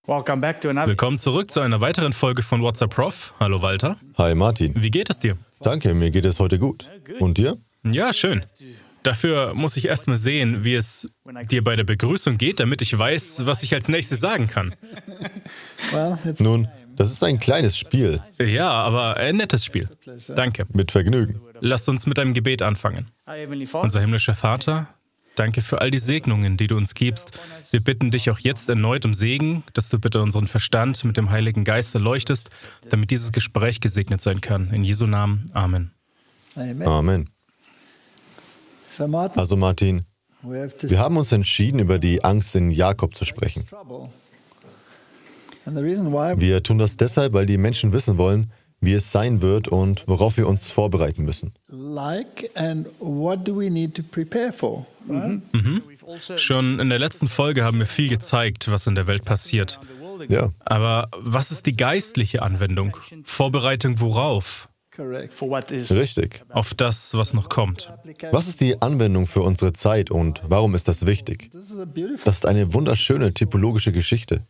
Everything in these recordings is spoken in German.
Willkommen zurück zu einer weiteren Folge von What's Up Prof. Hallo Walter. Hi Martin. Wie geht es dir? Danke, mir geht es heute gut. Und dir? Ja, schön. Dafür muss ich erstmal sehen, wie es dir bei der Begrüßung geht, damit ich weiß, was ich als nächstes sagen kann. Nun, das ist ein kleines Spiel. Ja, aber ein nettes Spiel. Danke. Mit Vergnügen. Lasst uns mit einem Gebet anfangen. Unser himmlischer Vater, danke für all die Segnungen, die du uns gibst. Wir bitten dich auch jetzt erneut um Segen, dass du bitte unseren Verstand mit dem Heiligen Geist erleuchtest, damit dieses Gespräch gesegnet sein kann. In Jesu Namen. Amen. Amen. Also Martin, wir haben uns entschieden, über die Angst in Jakob zu sprechen. Wir tun das deshalb, weil die Menschen wissen wollen, wie es sein wird und worauf wir uns vorbereiten müssen. Schon in der letzten Folge haben wir viel gezeigt, was in der Welt passiert. Ja. Aber was ist die geistliche Anwendung? Vorbereitung worauf? Richtig. Auf das, was noch kommt. Was ist die Anwendung für unsere Zeit und warum ist das wichtig? Das ist eine wunderschöne typologische Geschichte.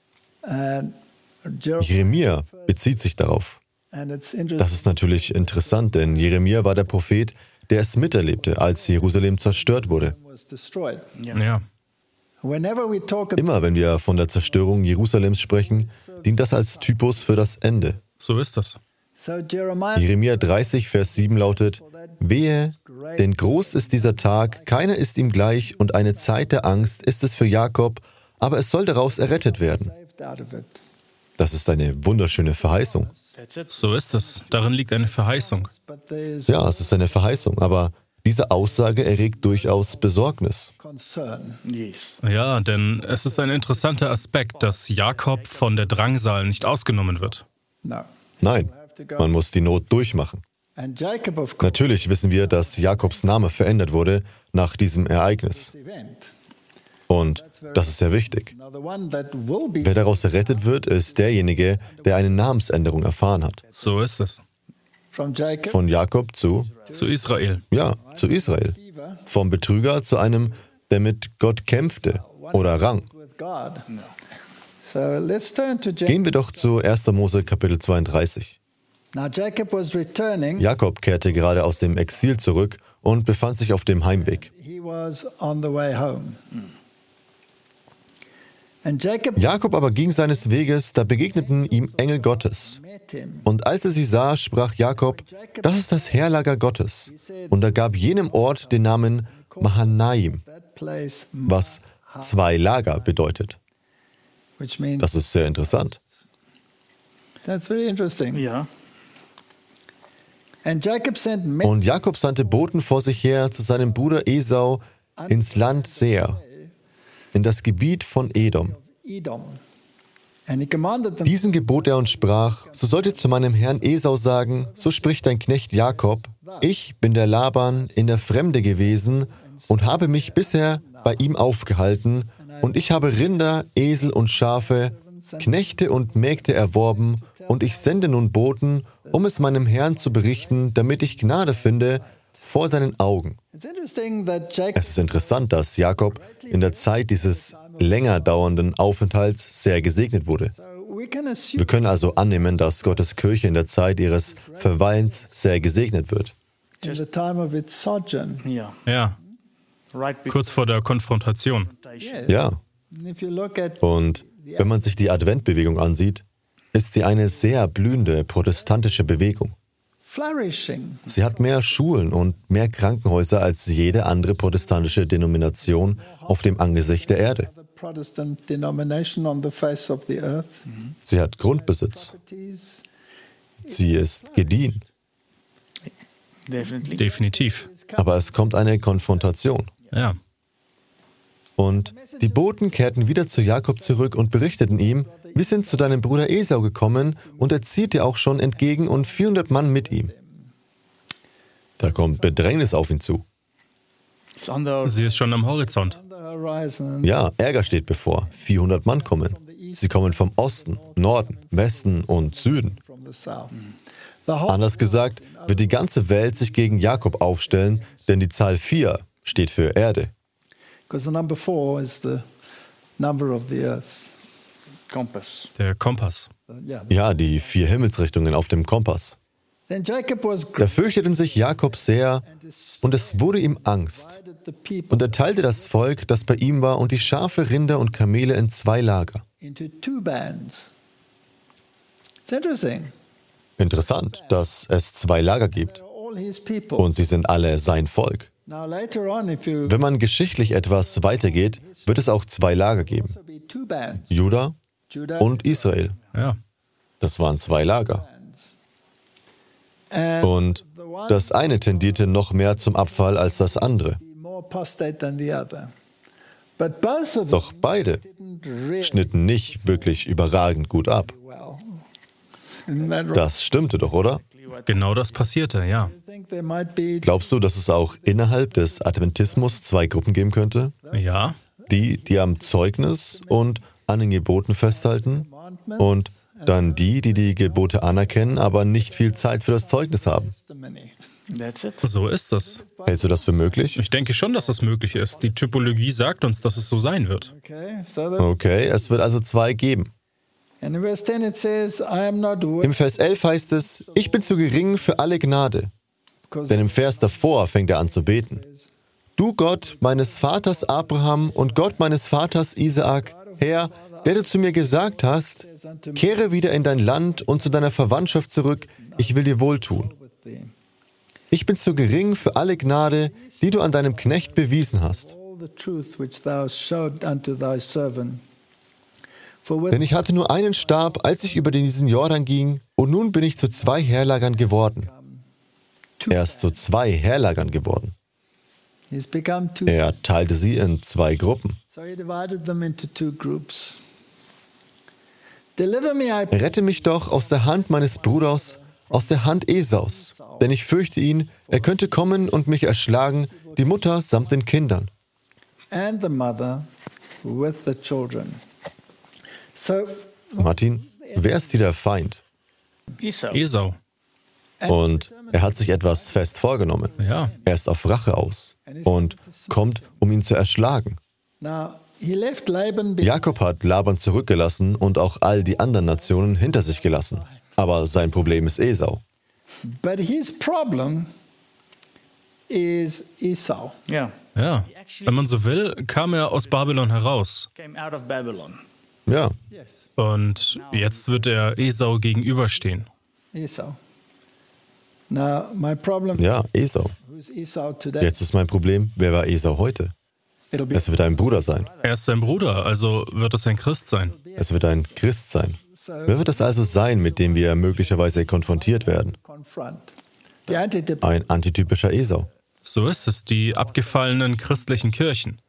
Jeremia bezieht sich darauf. Das ist natürlich interessant, denn Jeremia war der Prophet, der es miterlebte, als Jerusalem zerstört wurde. Ja. Immer wenn wir von der Zerstörung Jerusalems sprechen, dient das als Typus für das Ende. So ist das. Jeremia 30, Vers 7 lautet: Wehe, denn groß ist dieser Tag, keiner ist ihm gleich, und eine Zeit der Angst ist es für Jakob, aber es soll daraus errettet werden. Das ist eine wunderschöne Verheißung. So ist es. Darin liegt eine Verheißung. Ja, es ist eine Verheißung, aber diese Aussage erregt durchaus Besorgnis. Ja, denn es ist ein interessanter Aspekt, dass Jakob von der Drangsal nicht ausgenommen wird. Nein, man muss die Not durchmachen. Natürlich wissen wir, dass Jakobs Name verändert wurde nach diesem Ereignis. Und das ist sehr wichtig. Wer daraus errettet wird, ist derjenige, der eine Namensänderung erfahren hat. So ist es. Von Jakob zu Israel. Ja, zu Israel. Vom Betrüger zu einem, der mit Gott kämpfte oder rang. Gehen wir doch zu 1. Mose Kapitel 32. Jakob kehrte gerade aus dem Exil zurück und befand sich auf dem Heimweg. Jakob aber ging seines Weges, da begegneten ihm Engel Gottes. Und als er sie sah, sprach Jakob: Das ist das Heerlager Gottes. Und er gab jenem Ort den Namen Mahanaim, was 2 Lager bedeutet. Das ist sehr interessant. Ja. Und Jakob sandte Boten vor sich her zu seinem Bruder Esau ins Land Seir, in das Gebiet von Edom. Diesen gebot er und sprach: So sollt ihr zu meinem Herrn Esau sagen, so spricht dein Knecht Jakob: Ich bin der Laban in der Fremde gewesen und habe mich bisher bei ihm aufgehalten, und ich habe Rinder, Esel und Schafe, Knechte und Mägde erworben, und ich sende nun Boten, um es meinem Herrn zu berichten, damit ich Gnade finde vor seinen Augen. Es ist interessant, dass Jakob in der Zeit dieses länger dauernden Aufenthalts sehr gesegnet wurde. Wir können also annehmen, dass Gottes Kirche in der Zeit ihres Verweilens sehr gesegnet wird. Ja. Kurz vor der Konfrontation. Ja. Und wenn man sich die Adventbewegung ansieht, ist sie eine sehr blühende protestantische Bewegung. Sie hat mehr Schulen und mehr Krankenhäuser als jede andere protestantische Denomination auf dem Angesicht der Erde. Sie hat Grundbesitz. Sie ist gediehen. Definitiv. Aber es kommt eine Konfrontation. Ja. Und die Boten kehrten wieder zu Jakob zurück und berichteten ihm: Wir sind zu deinem Bruder Esau gekommen, und er zieht dir auch schon entgegen und 400 Mann mit ihm. Da kommt Bedrängnis auf ihn zu. Sie ist schon am Horizont. Ja, Ärger steht bevor. 400 Mann kommen. Sie kommen vom Osten, Norden, Westen und Süden. Anders gesagt, wird die ganze Welt sich gegen Jakob aufstellen, denn die Zahl 4 steht für Erde. Der Kompass. Ja, die 4 Himmelsrichtungen auf dem Kompass. Da fürchteten sich Jakob sehr, und es wurde ihm Angst. Und er teilte das Volk, das bei ihm war, und die Schafe, Rinder und Kamele in 2 Lager. Interessant, dass es 2 Lager gibt. Und sie sind alle sein Volk. Wenn man geschichtlich etwas weitergeht, wird es auch 2 Lager geben. Juda und Israel. Ja. Das waren 2 Lager. Und das eine tendierte noch mehr zum Abfall als das andere. Doch beide schnitten nicht wirklich überragend gut ab. Das stimmte doch, oder? Genau das passierte, ja. Glaubst du, dass es auch innerhalb des Adventismus 2 Gruppen geben könnte? Ja. Die am Zeugnis und an den Geboten festhalten, und dann die die Gebote anerkennen, aber nicht viel Zeit für das Zeugnis haben. So ist es. Hältst du das für möglich? Ich denke schon, dass das möglich ist. Die Typologie sagt uns, dass es so sein wird. Okay, es wird also 2 geben. Im Vers 11 heißt es, ich bin zu gering für alle Gnade. Denn im Vers davor fängt er an zu beten. Du Gott meines Vaters Abraham und Gott meines Vaters Isaak, Herr, der du zu mir gesagt hast, kehre wieder in dein Land und zu deiner Verwandtschaft zurück, ich will dir wohltun. Ich bin zu gering für alle Gnade, die du an deinem Knecht bewiesen hast. Denn ich hatte nur einen Stab, als ich über diesen Jordan ging, und nun bin ich zu 2 Heerlagern geworden. Er ist zu 2 Heerlagern geworden. Er teilte sie in 2 Gruppen. Rette mich doch aus der Hand meines Bruders, aus der Hand Esaus, denn ich fürchte ihn, er könnte kommen und mich erschlagen, die Mutter samt den Kindern. Martin, wer ist hier der Feind? Esau. Und er hat sich etwas fest vorgenommen. Ja. Er ist auf Rache aus und kommt, um ihn zu erschlagen. Jakob hat Laban zurückgelassen und auch all die anderen Nationen hinter sich gelassen. Aber sein Problem ist Esau. Ja. Wenn man so will, kam er aus Babylon heraus. Ja. Und jetzt wird er Esau gegenüberstehen. Ja, Esau. Jetzt ist mein Problem, wer war Esau heute? Es wird ein Bruder sein. Er ist sein Bruder, also wird es ein Christ sein. Es wird ein Christ sein. Wer wird es also sein, mit dem wir möglicherweise konfrontiert werden? Ein antitypischer Esau. So ist es, die abgefallenen christlichen Kirchen.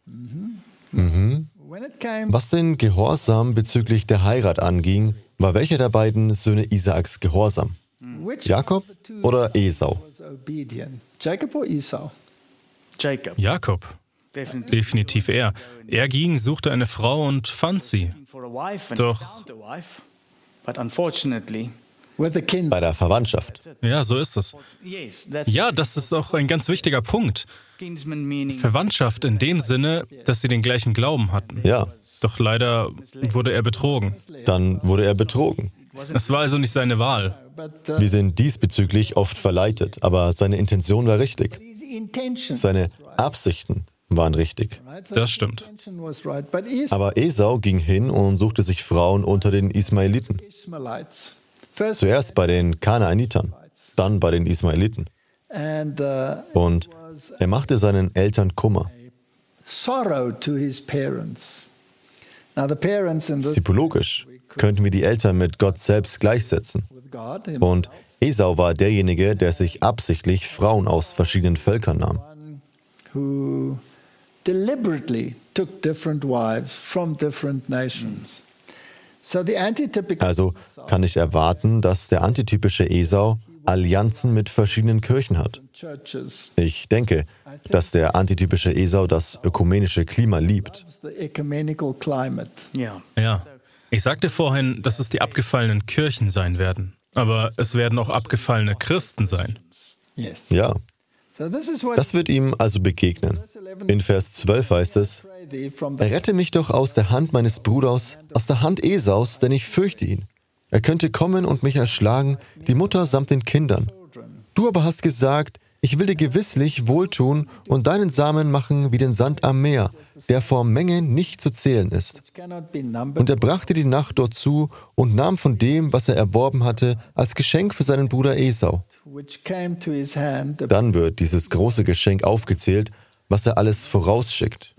Was den Gehorsam bezüglich der Heirat anging, war welcher der beiden Söhne Isaaks gehorsam? Jakob oder Esau? Jakob. Definitiv er. Er ging, suchte eine Frau und fand sie. Doch bei der Verwandtschaft. Ja, so ist es. Ja, das ist auch ein ganz wichtiger Punkt. Verwandtschaft in dem Sinne, dass sie den gleichen Glauben hatten. Ja. Doch leider wurde er betrogen. Dann wurde er betrogen. Es war also nicht seine Wahl. Wir sind diesbezüglich oft verleitet, aber seine Intention war richtig. Seine Absichten waren richtig. Das stimmt. Aber Esau ging hin und suchte sich Frauen unter den Ismaeliten. Zuerst bei den Kanaanitern, dann bei den Ismaeliten. Und er machte seinen Eltern Kummer. Typologisch könnten wir die Eltern mit Gott selbst gleichsetzen. Und Esau war derjenige, der sich absichtlich Frauen aus verschiedenen Völkern nahm. Also kann ich erwarten, dass der antitypische Esau Allianzen mit verschiedenen Kirchen hat. Ich denke, dass der antitypische Esau das ökumenische Klima liebt. Ja. Ich sagte vorhin, dass es die abgefallenen Kirchen sein werden. Aber es werden auch abgefallene Christen sein. Ja. Das wird ihm also begegnen. In Vers 12 heißt es, errette mich doch aus der Hand meines Bruders, aus der Hand Esaus, denn ich fürchte ihn. Er könnte kommen und mich erschlagen, die Mutter samt den Kindern. Du aber hast gesagt, ich will dir gewisslich wohltun und deinen Samen machen wie den Sand am Meer, der vor Menge nicht zu zählen ist. Und er brachte die Nacht dort zu und nahm von dem, was er erworben hatte, als Geschenk für seinen Bruder Esau. Dann wird dieses große Geschenk aufgezählt, was er alles vorausschickt.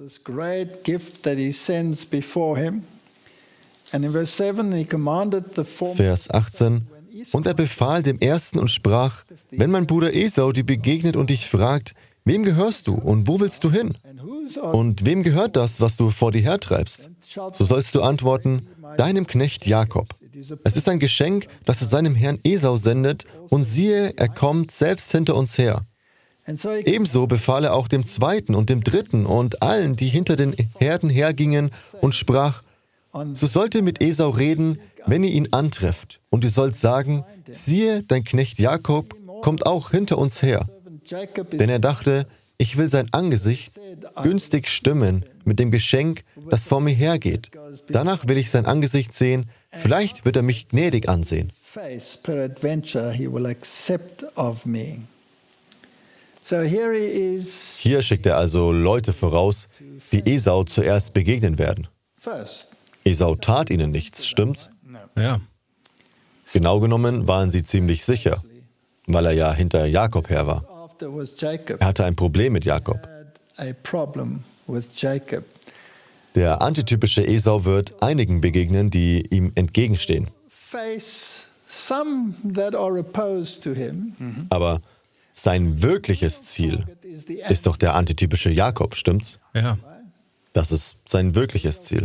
Vers 18. Und er befahl dem Ersten und sprach, wenn mein Bruder Esau dir begegnet und dich fragt, wem gehörst du und wo willst du hin? Und wem gehört das, was du vor dir hertreibst? So sollst du antworten, deinem Knecht Jakob. Es ist ein Geschenk, das er seinem Herrn Esau sendet, und siehe, er kommt selbst hinter uns her. Ebenso befahl er auch dem Zweiten und dem Dritten und allen, die hinter den Herden hergingen, und sprach, so sollt ihr mit Esau reden, wenn ihr ihn antrefft, und ihr sollt sagen, siehe, dein Knecht Jakob kommt auch hinter uns her. Denn er dachte, ich will sein Angesicht günstig stimmen mit dem Geschenk, das vor mir hergeht. Danach will ich sein Angesicht sehen, vielleicht wird er mich gnädig ansehen. Hier schickt er also Leute voraus, die Esau zuerst begegnen werden. Esau tat ihnen nichts, stimmt's? Ja. Genau genommen waren sie ziemlich sicher, weil er ja hinter Jakob her war. Er hatte ein Problem mit Jakob. Der antitypische Esau wird einigen begegnen, die ihm entgegenstehen. Aber sein wirkliches Ziel ist doch der antitypische Jakob, stimmt's? Ja. Das ist sein wirkliches Ziel.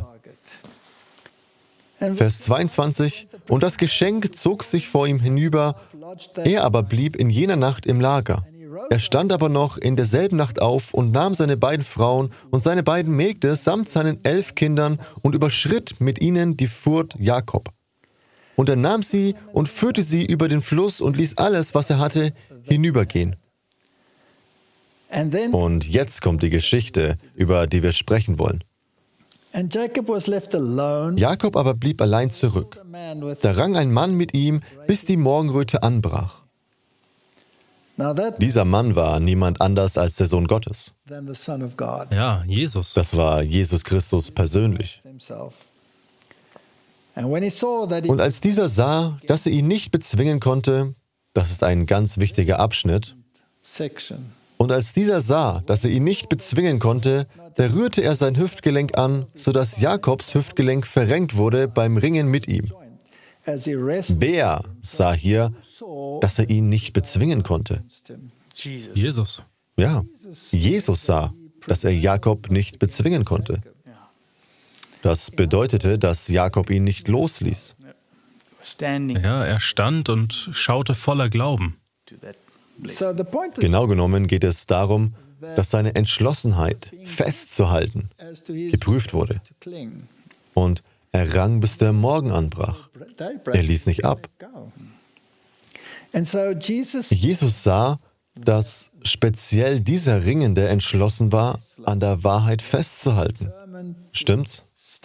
Vers 22, und das Geschenk zog sich vor ihm hinüber, er aber blieb in jener Nacht im Lager. Er stand aber noch in derselben Nacht auf und nahm seine beiden Frauen und seine beiden Mägde samt seinen 11 Kindern und überschritt mit ihnen die Furt Jakob. Und er nahm sie und führte sie über den Fluss und ließ alles, was er hatte, hinübergehen. Und jetzt kommt die Geschichte, über die wir sprechen wollen. Jakob aber blieb allein zurück. Da rang ein Mann mit ihm, bis die Morgenröte anbrach. Dieser Mann war niemand anders als der Sohn Gottes. Ja, Jesus. Das war Jesus Christus persönlich. Und als dieser sah, dass er ihn nicht bezwingen konnte, das ist ein ganz wichtiger Abschnitt, und als dieser sah, dass er ihn nicht bezwingen konnte, da rührte er sein Hüftgelenk an, sodass Jakobs Hüftgelenk verrenkt wurde beim Ringen mit ihm. Wer sah hier, dass er ihn nicht bezwingen konnte? Jesus. Ja, Jesus sah, dass er Jakob nicht bezwingen konnte. Das bedeutete, dass Jakob ihn nicht losließ. Ja, er stand und schaute voller Glauben. Genau genommen geht es darum, dass seine Entschlossenheit, festzuhalten, geprüft wurde. Und er rang, bis der Morgen anbrach. Er ließ nicht ab. Jesus sah, dass speziell dieser Ringende entschlossen war, an der Wahrheit festzuhalten. Stimmt's?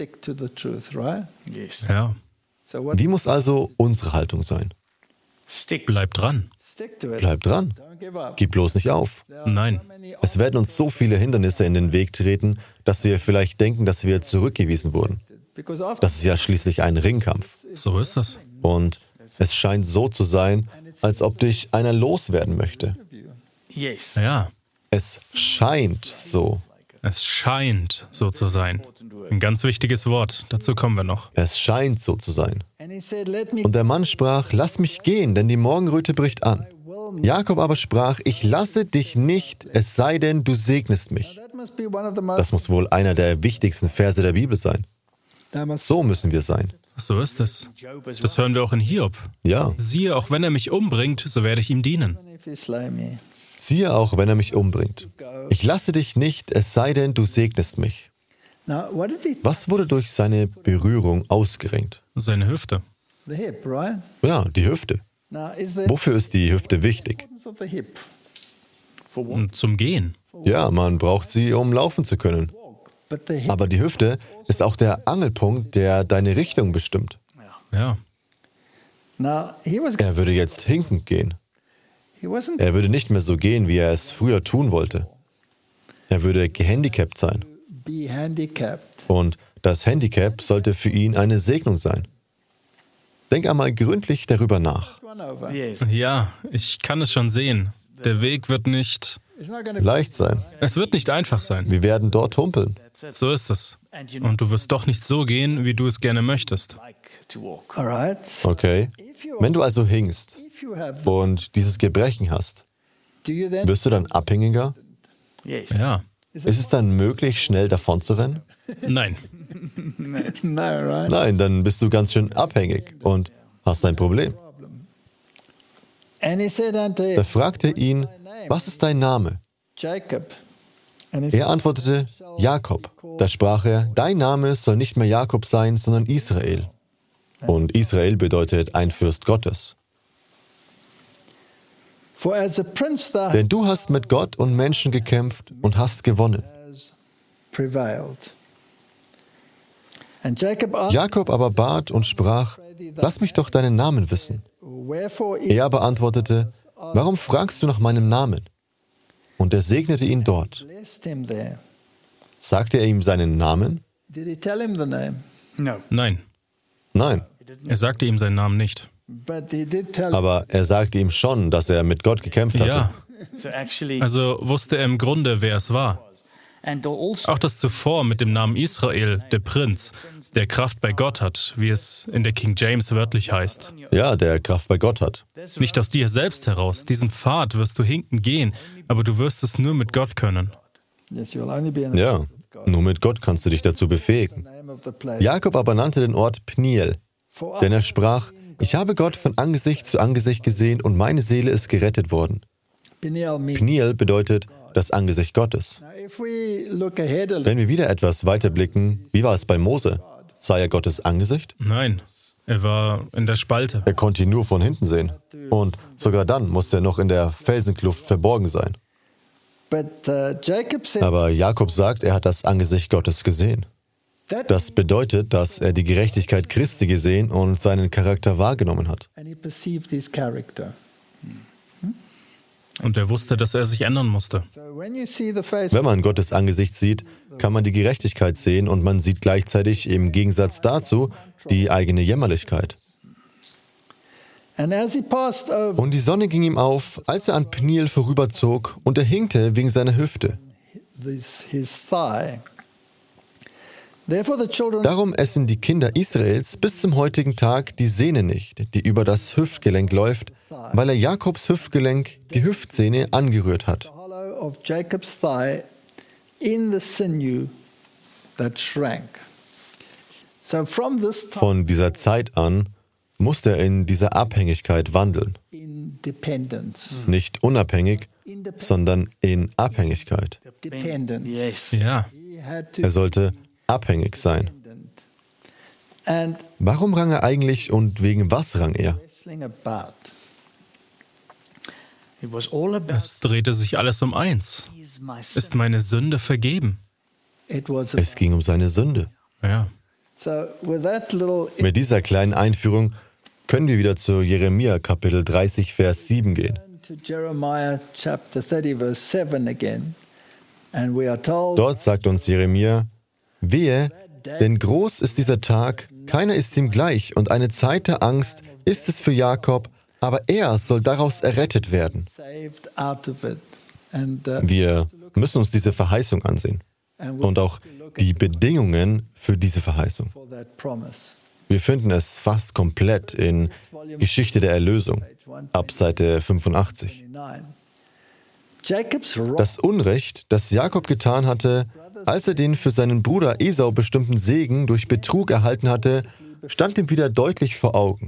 Ja. Wie muss also unsere Haltung sein? Bleib dran. Bleib dran. Gib bloß nicht auf. Nein. Es werden uns so viele Hindernisse in den Weg treten, dass wir vielleicht denken, dass wir zurückgewiesen wurden. Das ist ja schließlich ein Ringkampf. So ist es. Und es scheint so zu sein, als ob dich einer loswerden möchte. Ja. Es scheint so. Es scheint so zu sein. Ein ganz wichtiges Wort. Dazu kommen wir noch. Es scheint so zu sein. Und der Mann sprach, lass mich gehen, denn die Morgenröte bricht an. Jakob aber sprach, ich lasse dich nicht, es sei denn, du segnest mich. Das muss wohl einer der wichtigsten Verse der Bibel sein. So müssen wir sein. So ist es. Das hören wir auch in Hiob. Ja. Siehe, auch wenn er mich umbringt, so werde ich ihm dienen. Siehe auch, wenn er mich umbringt. Ich lasse dich nicht, es sei denn, du segnest mich. Was wurde durch seine Berührung ausgerenkt? Seine Hüfte. Ja, die Hüfte. Wofür ist die Hüfte wichtig? Zum Gehen. Ja, man braucht sie, um laufen zu können. Aber die Hüfte ist auch der Angelpunkt, der deine Richtung bestimmt. Ja. Er würde jetzt hinkend gehen. Er würde nicht mehr so gehen, wie er es früher tun wollte. Er würde gehandicapt sein. Und das Handicap sollte für ihn eine Segnung sein. Denk einmal gründlich darüber nach. Ja, ich kann es schon sehen. Der Weg wird nicht Leicht sein. Es wird nicht einfach sein. Wir werden dort humpeln. So ist es. Und du wirst doch nicht so gehen, wie du es gerne möchtest. Okay. Wenn du also hinkst und dieses Gebrechen hast, wirst du dann abhängiger? Ja. Ist es dann möglich, schnell davonzurennen? Nein. Nein, dann bist du ganz schön abhängig und hast ein Problem. Er fragte ihn, was ist dein Name? Er antwortete, Jakob. Da sprach er, dein Name soll nicht mehr Jakob sein, sondern Israel. Und Israel bedeutet ein Fürst Gottes. Denn du hast mit Gott und Menschen gekämpft und hast gewonnen. Jakob aber bat und sprach, lass mich doch deinen Namen wissen. Er aber antwortete, warum fragst du nach meinem Namen? Und er segnete ihn dort. Sagte er ihm seinen Namen? Nein. Nein. Er sagte ihm seinen Namen nicht. Aber er sagte ihm schon, dass er mit Gott gekämpft hatte. Ja. Also wusste er im Grunde, wer es war. Auch das zuvor mit dem Namen Israel, der Prinz, der Kraft bei Gott hat, wie es in der King James wörtlich heißt. Ja, der Kraft bei Gott hat. Nicht aus dir selbst heraus. Diesen Pfad wirst du hinken gehen, aber du wirst es nur mit Gott können. Ja, nur mit Gott kannst du dich dazu befähigen. Jakob aber nannte den Ort Pniel, denn er sprach, ich habe Gott von Angesicht zu Angesicht gesehen und meine Seele ist gerettet worden. Pniel bedeutet das Angesicht Gottes. Wenn wir wieder etwas weiterblicken, wie war es bei Mose? Sah er Gottes Angesicht? Nein, er war in der Spalte. Er konnte ihn nur von hinten sehen. Und sogar dann musste er noch in der Felsenkluft verborgen sein. Aber Jakob sagt, er hat das Angesicht Gottes gesehen. Das bedeutet, dass er die Gerechtigkeit Christi gesehen und seinen Charakter wahrgenommen hat. Und er wusste, dass er sich ändern musste. Wenn man Gottes Angesicht sieht, kann man die Gerechtigkeit sehen und man sieht gleichzeitig im Gegensatz dazu die eigene Jämmerlichkeit. Und die Sonne ging ihm auf, als er an Pniel vorüberzog, und er hinkte wegen seiner Hüfte. Darum essen die Kinder Israels bis zum heutigen Tag die Sehne nicht, die über das Hüftgelenk läuft, weil er Jakobs Hüftgelenk, die Hüftsehne, angerührt hat. Von dieser Zeit an musste er in dieser Abhängigkeit wandeln. Nicht unabhängig, sondern in Abhängigkeit. Ja. Er sollte abhängig sein. Warum rang er eigentlich und wegen was rang er? Es drehte sich alles um eins. Ist meine Sünde vergeben? Es ging um seine Sünde. Ja. Mit dieser kleinen Einführung können wir wieder zu Jeremia Kapitel 30, Vers 7 gehen. Dort sagt uns Jeremia, wehe, denn groß ist dieser Tag, keiner ist ihm gleich, und eine Zeit der Angst ist es für Jakob, aber er soll daraus errettet werden. Wir müssen uns diese Verheißung ansehen und auch die Bedingungen für diese Verheißung. Wir finden es fast komplett in Geschichte der Erlösung, ab Seite 85. Das Unrecht, das Jakob getan hatte, als er den für seinen Bruder Esau bestimmten Segen durch Betrug erhalten hatte, stand ihm wieder deutlich vor Augen.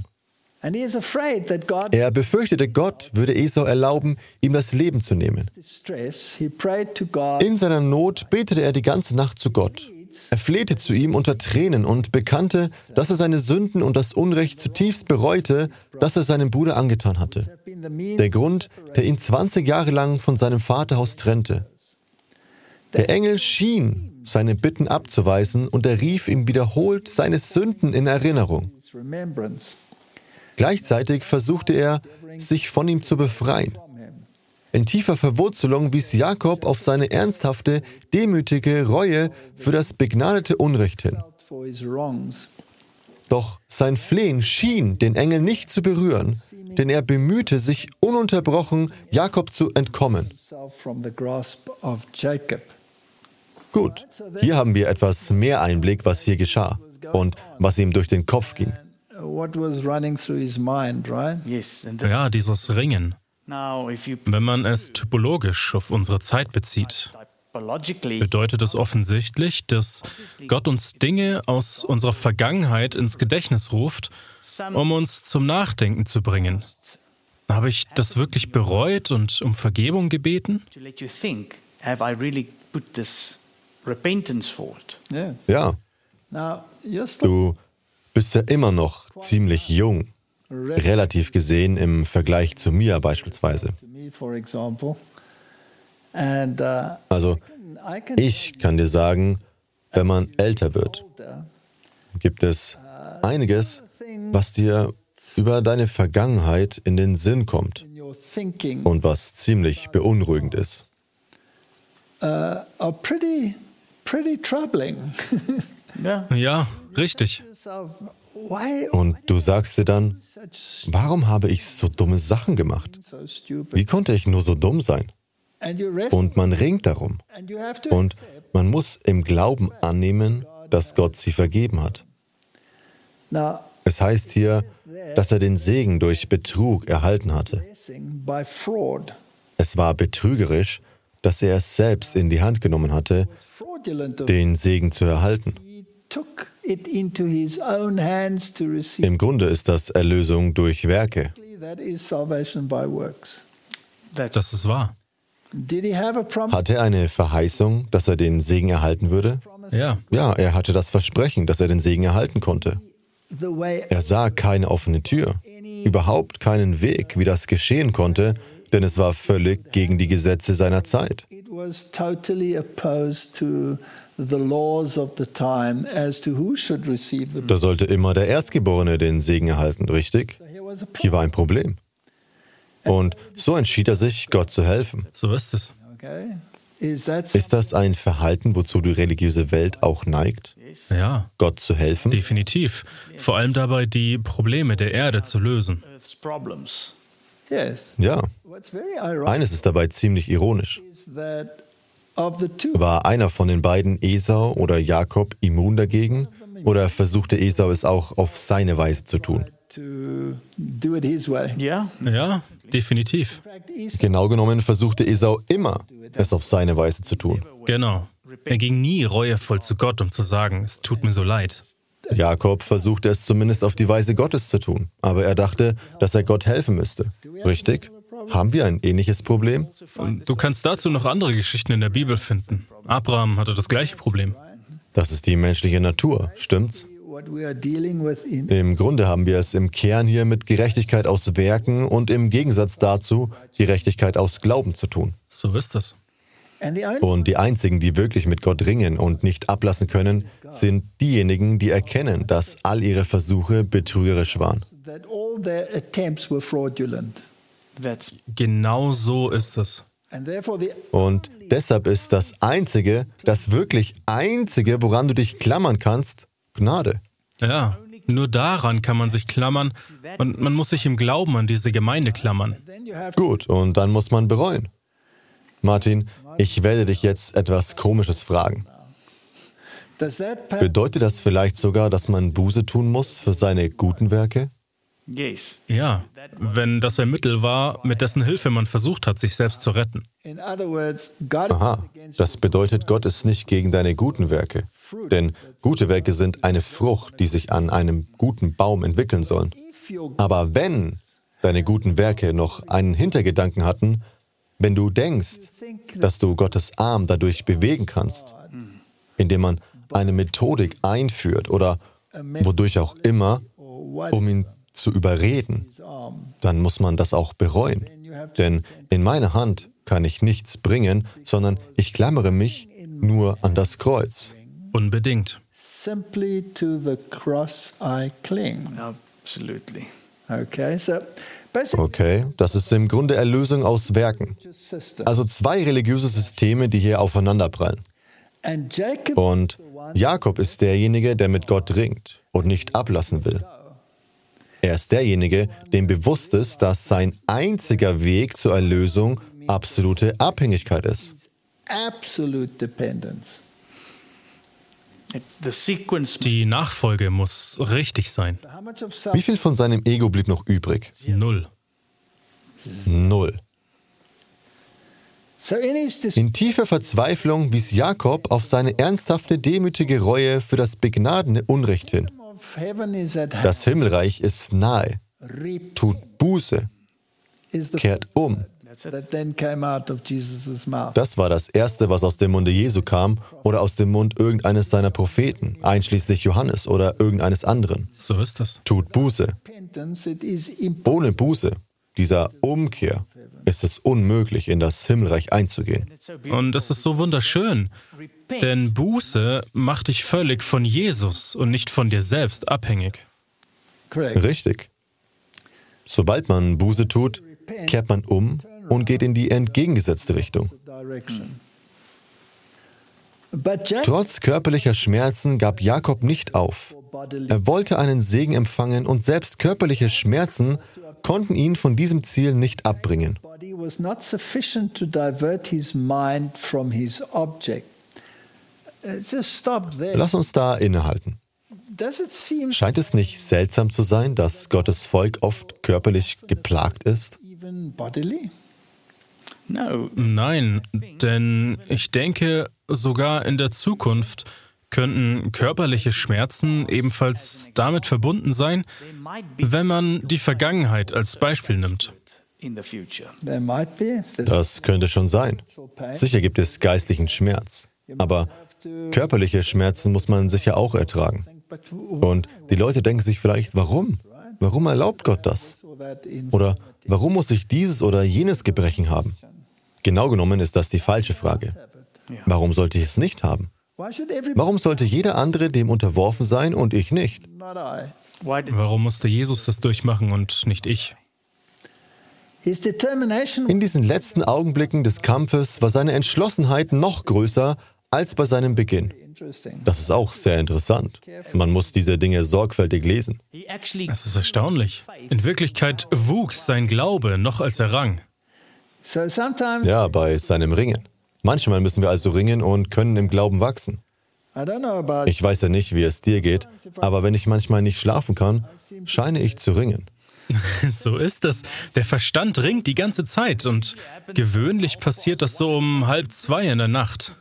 Er befürchtete, Gott würde Esau erlauben, ihm das Leben zu nehmen. In seiner Not betete er die ganze Nacht zu Gott. Er flehte zu ihm unter Tränen und bekannte, dass er seine Sünden und das Unrecht zutiefst bereute, das er seinem Bruder angetan hatte. Der Grund, der ihn 20 Jahre lang von seinem Vaterhaus trennte. Der Engel schien, seine Bitten abzuweisen, und er rief ihm wiederholt seine Sünden in Erinnerung. Gleichzeitig versuchte er, sich von ihm zu befreien. In tiefer Verwurzelung wies Jakob auf seine ernsthafte, demütige Reue für das begnadete Unrecht hin. Doch sein Flehen schien den Engel nicht zu berühren, denn er bemühte sich ununterbrochen, Jakob zu entkommen. Gut, hier haben wir etwas mehr Einblick, was hier geschah und was ihm durch den Kopf ging. Ja, dieses Ringen. Wenn man es typologisch auf unsere Zeit bezieht, bedeutet es offensichtlich, dass Gott uns Dinge aus unserer Vergangenheit ins Gedächtnis ruft, um uns zum Nachdenken zu bringen. Habe ich das wirklich bereut und um Vergebung gebeten? Ja, du bist ja immer noch ziemlich jung, relativ gesehen im Vergleich zu mir beispielsweise. Also, ich kann dir sagen, wenn man älter wird, gibt es einiges, was dir über deine Vergangenheit in den Sinn kommt und was ziemlich beunruhigend ist. Ja, richtig. Und du sagst dir dann, warum habe ich so dumme Sachen gemacht? Wie konnte ich nur so dumm sein? Und man ringt darum. Und man muss im Glauben annehmen, dass Gott sie vergeben hat. Es heißt hier, dass er den Segen durch Betrug erhalten hatte. Es war betrügerisch, dass er es selbst in die Hand genommen hatte, den Segen zu erhalten. Im Grunde ist das Erlösung durch Werke. Das ist wahr. Hatte er eine Verheißung, dass er den Segen erhalten würde? Ja. Ja, er hatte das Versprechen, dass er den Segen erhalten konnte. Er sah keine offene Tür, überhaupt keinen Weg, wie das geschehen konnte, denn es war völlig gegen die Gesetze seiner Zeit. Da sollte immer der Erstgeborene den Segen erhalten, richtig? Hier war ein Problem. Und so entschied er sich, Gott zu helfen. So ist es. Ist das ein Verhalten, wozu die religiöse Welt auch neigt? Ja. Gott zu helfen? Definitiv. Vor allem dabei, die Probleme der Erde zu lösen. Ja. Eines ist dabei ziemlich ironisch. War einer von den beiden, Esau oder Jakob, immun dagegen? Oder versuchte Esau es auch auf seine Weise zu tun? Ja, definitiv. Genau genommen versuchte Esau immer, es auf seine Weise zu tun. Genau. Er ging nie reuevoll zu Gott, um zu sagen, es tut mir so leid. Jakob versuchte es zumindest auf die Weise Gottes zu tun, aber er dachte, dass er Gott helfen müsste. Richtig? Haben wir ein ähnliches Problem? Und du kannst dazu noch andere Geschichten in der Bibel finden. Abraham hatte das gleiche Problem. Das ist die menschliche Natur, stimmt's? Im Grunde haben wir es im Kern hier mit Gerechtigkeit aus Werken und im Gegensatz dazu Gerechtigkeit aus Glauben zu tun. So ist es. Und die einzigen, die wirklich mit Gott ringen und nicht ablassen können, sind diejenigen, die erkennen, dass all ihre Versuche betrügerisch waren. Genau so ist es. Und deshalb ist das wirklich Einzige, woran du dich klammern kannst, Gnade. Ja, nur daran kann man sich klammern und man muss sich im Glauben an diese Gemeinde klammern. Gut, und dann muss man bereuen. Martin, ich werde dich jetzt etwas Komisches fragen. Bedeutet das vielleicht sogar, dass man Buße tun muss für seine guten Werke? Ja, wenn das ein Mittel war, mit dessen Hilfe man versucht hat, sich selbst zu retten. Aha, das bedeutet, Gott ist nicht gegen deine guten Werke. Denn gute Werke sind eine Frucht, die sich an einem guten Baum entwickeln sollen. Aber wenn deine guten Werke noch einen Hintergedanken hatten, wenn du denkst, dass du Gottes Arm dadurch bewegen kannst, indem man eine Methodik einführt oder wodurch auch immer, um ihn zu überreden, dann muss man das auch bereuen. Denn in meiner Hand kann ich nichts bringen, sondern ich klammere mich nur an das Kreuz. Unbedingt. Simply to the cross I cling. Absolutely. Okay, so basically, Okay, das ist im Grunde Erlösung aus Werken. Also zwei religiöse Systeme, die hier aufeinanderprallen. and Jacob Und Jakob ist derjenige, der mit Gott ringt und nicht ablassen will. Er ist derjenige, dem bewusst ist, dass sein einziger Weg zur Erlösung absolute Abhängigkeit ist. absolute dependence. The sequence. Die Nachfolge muss richtig sein. How much of self Wie viel von seinem Ego blieb noch übrig? 0. 0. So in his In tiefer Verzweiflung wies Jakob auf seine ernsthafte, demütige Reue für das begnadene Unrecht hin. of heaven is at hand. Das Himmelreich ist nahe. Repent Tut Buße, is the kehrt um. that then came out of Jesus' mouth. Das war das Erste, was aus dem Munde Jesu kam oder aus dem Mund irgendeines seiner Propheten, einschließlich Johannes oder irgendeines anderen. So ist das. Tut Buße. Repentance, it is impossible. Ohne Buße, dieser Umkehr, ist es unmöglich, in das Himmelreich einzugehen. Und es ist so wunderschön, denn Buße macht dich völlig von Jesus und nicht von dir selbst abhängig. Correct. Richtig. Sobald man Buße tut, kehrt man um und geht in die entgegengesetzte Richtung. Direction. But Jacob Trotz körperlicher Schmerzen gab Jakob nicht auf. bodily Er wollte einen Segen empfangen und selbst körperliche Schmerzen konnten ihn von diesem Ziel nicht abbringen. body was not sufficient to divert his mind from his object. Just stop there. Lass uns da innehalten. Does it seem Scheint es nicht seltsam zu sein, dass Gottes Volk oft körperlich geplagt ist? even bodily? No. Nein, denn ich denke, sogar in der Zukunft könnten körperliche Schmerzen ebenfalls damit verbunden sein, wenn man die Vergangenheit als Beispiel nimmt. In the future. There might be. Das könnte schon sein. Sicher gibt es geistlichen Schmerz. Aber körperliche Schmerzen muss man sicher auch ertragen. Und die Leute denken sich vielleicht, warum? Warum erlaubt Gott das? Oder warum muss ich dieses oder jenes Gebrechen haben? Genau genommen ist das die falsche Frage. Warum sollte ich es nicht haben? Why should everybody Warum sollte jeder andere dem unterworfen sein und ich nicht? not I? Why did Warum musste Jesus das durchmachen und nicht ich? His determination In diesen letzten Augenblicken des Kampfes war seine Entschlossenheit noch größer als bei seinem Beginn. interesting. Das ist auch sehr interessant. Man muss diese Dinge sorgfältig lesen. he actually Es ist erstaunlich. In Wirklichkeit wuchs sein Glaube noch als er rang. So sometimes Ja, bei seinem Ringen. Manchmal müssen wir also ringen und können im Glauben wachsen. I don't know about Ich weiß ja nicht, wie es dir geht, aber wenn ich manchmal nicht schlafen kann, scheine ich zu ringen. So ist es. Der Verstand ringt die ganze Zeit und gewöhnlich passiert das so um 1:30 in der Nacht.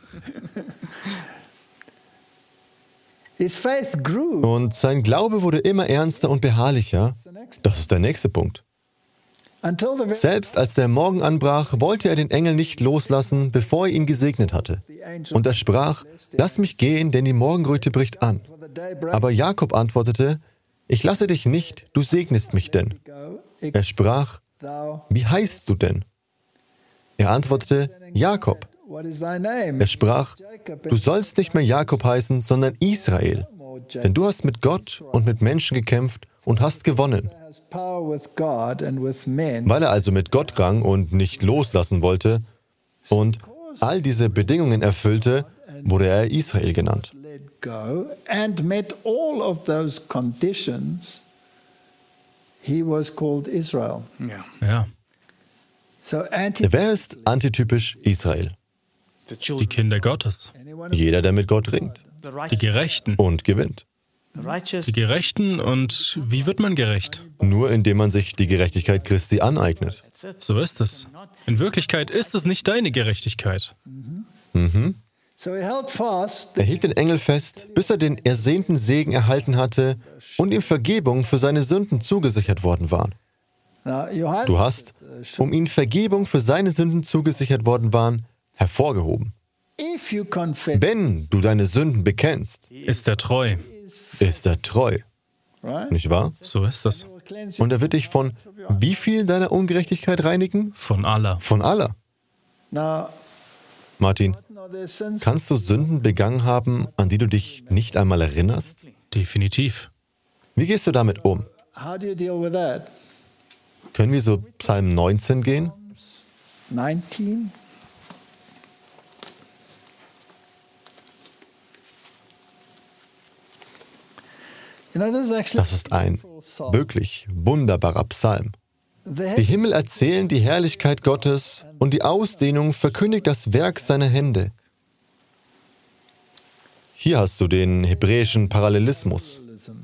his faith grew Und sein Glaube wurde immer ernster und beharrlicher. Das ist der nächste Punkt. until the Selbst als der Morgen anbrach, wollte er den Engel nicht loslassen, bevor er ihn gesegnet hatte. Und er sprach, lass mich gehen, denn die Morgenröte bricht an. the day broke. Aber Jakob antwortete, ich lasse dich nicht, du segnest mich denn. Go, Er sprach, thou. wie heißt du denn? Er antwortete, Jakob. What is thy name? Er sprach, Jacob. du sollst nicht mehr Jakob heißen, sondern Israel. More Denn du hast mit Gott und mit Menschen gekämpft und hast gewonnen. has power with God and with men. Weil er also mit Gott rang und nicht loslassen wollte und all diese Bedingungen erfüllte, wurde er Israel genannt. Let go and met all of those conditions. He was called Israel. yeah. Ja, So anti Wer ist antitypisch Israel? The die children, Kinder Gottes, anyone Jeder, der mit Gott ringt the die Gerechten. und gewinnt. righteous. Die Gerechten und wie wird man gerecht? Nur indem man sich die Gerechtigkeit Christi aneignet. So ist es. In Wirklichkeit ist es nicht deine Gerechtigkeit. So he held fast Er hielt den Engel fest, bis er den ersehnten Segen erhalten hatte und ihm Vergebung für seine Sünden zugesichert worden war. now Johannes Du hast, um ihm Vergebung für seine Sünden zugesichert worden waren, hervorgehoben. if you confess, Wenn du deine Sünden bekennst, Ist er treu? ist er treu, right? nicht wahr? So ist das. He will cleanse you. Und er wird dich von wie viel deiner Ungerechtigkeit reinigen? Von aller. Von aller. Now, Martin, no, there's sins. kannst du Sünden begangen haben, an die du dich nicht einmal erinnerst? Definitiv. Wie gehst du damit um? How do you deal with that? Können wir so Psalm 19 gehen? 19. You know, this is actually Das ist ein wirklich wunderbarer Psalm. the Die Himmel erzählen die Herrlichkeit Gottes und die Ausdehnung verkündigt das Werk seiner Hände. Hier hast du den hebräischen Parallelismus.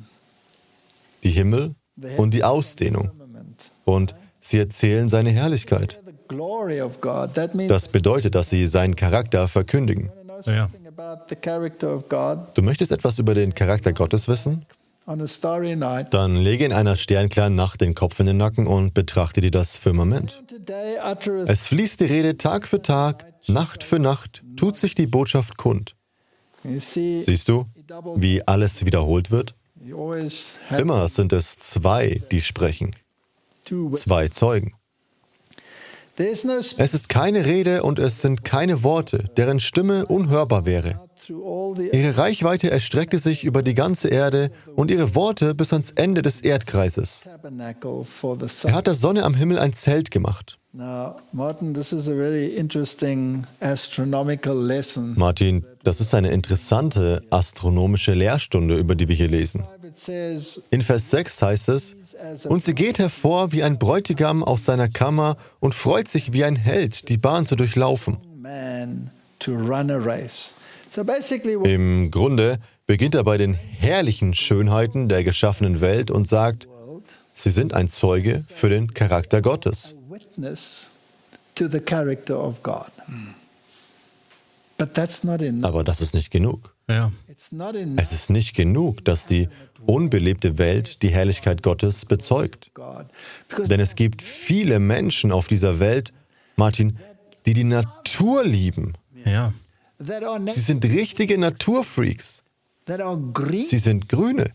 Die Himmel und die Ausdehnung. Und sie erzählen seine Herrlichkeit. the glory of God. That means Das bedeutet, dass sie seinen Charakter verkündigen. you know Ja. something about the character of God Du möchtest etwas über den Charakter Gottes wissen? on a starry night. Dann lege in einer sternklaren Nacht den Kopf in den Nacken und betrachte dir das Firmament. Today uttereth Es fließt die Rede Tag für Tag, Nacht für Nacht, tut sich die Botschaft kund. you see Siehst du, wie alles wiederholt wird? you always have Immer sind es zwei, die sprechen. two. Zwei Zeugen. There's no Es ist keine Rede und es sind keine Worte, deren Stimme unhörbar wäre. through all the Ihre Reichweite erstreckte sich über die ganze Erde und ihre Worte bis ans Ende des Erdkreises. tabernacle for the Er sun. hat der Sonne am Himmel ein Zelt gemacht. Now, Martin, this is a very interesting astronomical lesson. Martin, das ist eine interessante astronomische Lehrstunde, über die wir hier lesen. It says, In Vers 6 heißt es, und sie geht hervor wie ein Bräutigam aus seiner Kammer und freut sich wie ein Held, die Bahn zu durchlaufen. man to run a race. So basically, what Im Grunde beginnt er bei den herrlichen Schönheiten der geschaffenen Welt und sagt, sie sind ein Zeuge für den Charakter Gottes. witness to the character of God. But that's not enough. Aber das ist nicht genug. Ja. It's not enough, Es ist nicht genug, dass die unbelebte Welt die Herrlichkeit Gottes bezeugt. God. Because Denn es gibt viele Menschen auf dieser Welt, Martin, die die Natur lieben. Ja. that are, Sie sind richtige Naturfreaks. that are green. Sie sind Grüne.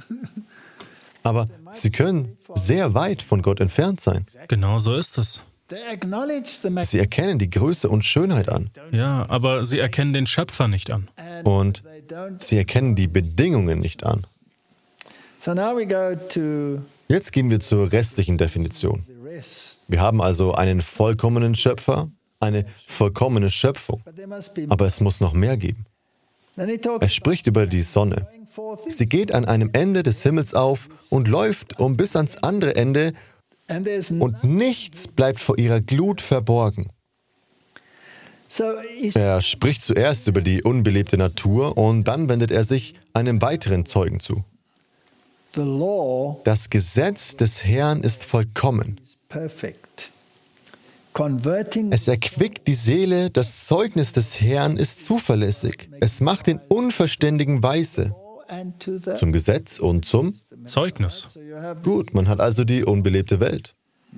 Aber sie können sehr weit von Gott entfernt sein. Genau so ist es. They acknowledge the Sie erkennen die Größe und Schönheit an. Ja, aber sie erkennen den Schöpfer nicht an. Und they don't. sie erkennen die Bedingungen nicht an. So now we go to Jetzt gehen wir zur restlichen Definition. the rest. Wir haben also einen vollkommenen Schöpfer, eine vollkommene Schöpfung. But there must be. Aber es muss noch mehr geben. Then he talks Er spricht über die Sonne. going forth, Sie geht an einem Ende des Himmels auf und läuft um bis ans andere Ende and there's und nichts bleibt vor ihrer Glut verborgen. so he's Er spricht zuerst über die unbelebte Natur und dann wendet er sich einem weiteren Zeugen zu. the law Das Gesetz des Herrn ist vollkommen. is perfect, converting Es erquickt die Seele, das Zeugnis des Herrn ist zuverlässig. Es macht den Unverständigen weise. and to the. Zum Gesetz und zum... Zeugnis. So you have Gut, man hat also die unbelebte Welt.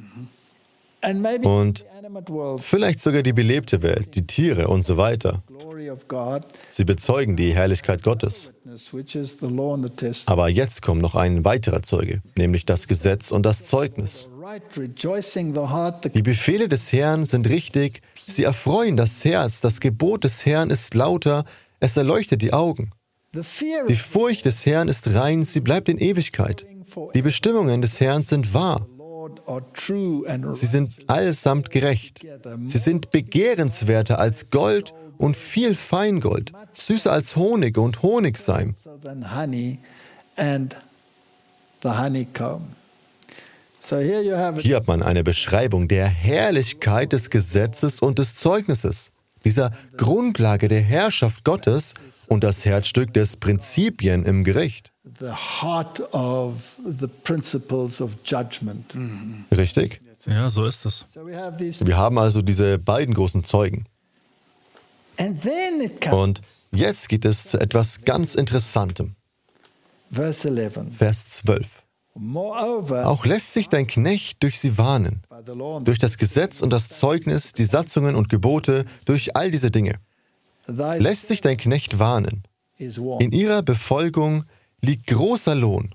and maybe Und the animate world, vielleicht sogar die belebte Welt, die Tiere und so weiter. glory of God, Sie bezeugen die Herrlichkeit Gottes. which is the law and the testament. Aber jetzt kommt noch ein weiterer Zeuge, nämlich das Gesetz und das Zeugnis. Right, rejoicing the heart, the Die Befehle des Herrn sind richtig, sie erfreuen das Herz, das Gebot des Herrn ist lauter, es erleuchtet die Augen. the fear Die of Furcht des Herrn ist rein, sie bleibt in Ewigkeit. Die Bestimmungen des Herrn sind wahr, the Lord are true and sie sind allesamt gerecht. Sie sind begehrenswerter als Gold und viel Feingold, süßer als Honig und Honigseim. so than honey and the honeycomb. So here you have it. Hier hat man eine Beschreibung der Herrlichkeit des Gesetzes und des Zeugnisses, dieser Grundlage der Herrschaft Gottes und das Herzstück des Prinzipien im Gericht. the heart of the principles of judgment. Richtig? Ja, so ist es. So we have these, Wir haben also diese beiden großen Zeugen. and then it comes, Und jetzt geht es zu etwas ganz Interessantem. verse 11. Vers 12. Moreover, Auch lässt sich dein Knecht durch sie warnen, by the law and durch das Gesetz und das Zeugnis, die Satzungen und Gebote, durch all diese Dinge. lässt sich dein Knecht warnen. In ihrer Befolgung liegt großer Lohn.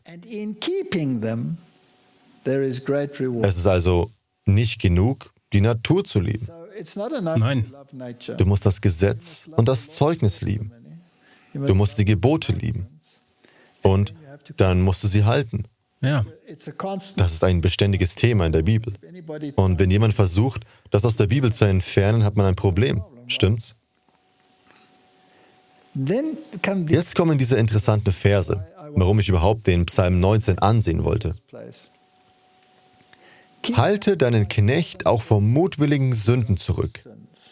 Es ist also nicht genug, die Natur zu lieben. Nein. Du musst das Gesetz und das Zeugnis lieben. Du musst die Gebote lieben. Und dann musst du sie halten. Ja. Das ist ein beständiges Thema in der Bibel. Und wenn jemand versucht, das aus der Bibel zu entfernen, hat man ein Problem. Stimmt's? Jetzt kommen diese interessanten Verse, warum ich überhaupt den Psalm 19 ansehen wollte. Halte deinen Knecht auch vor mutwilligen Sünden zurück.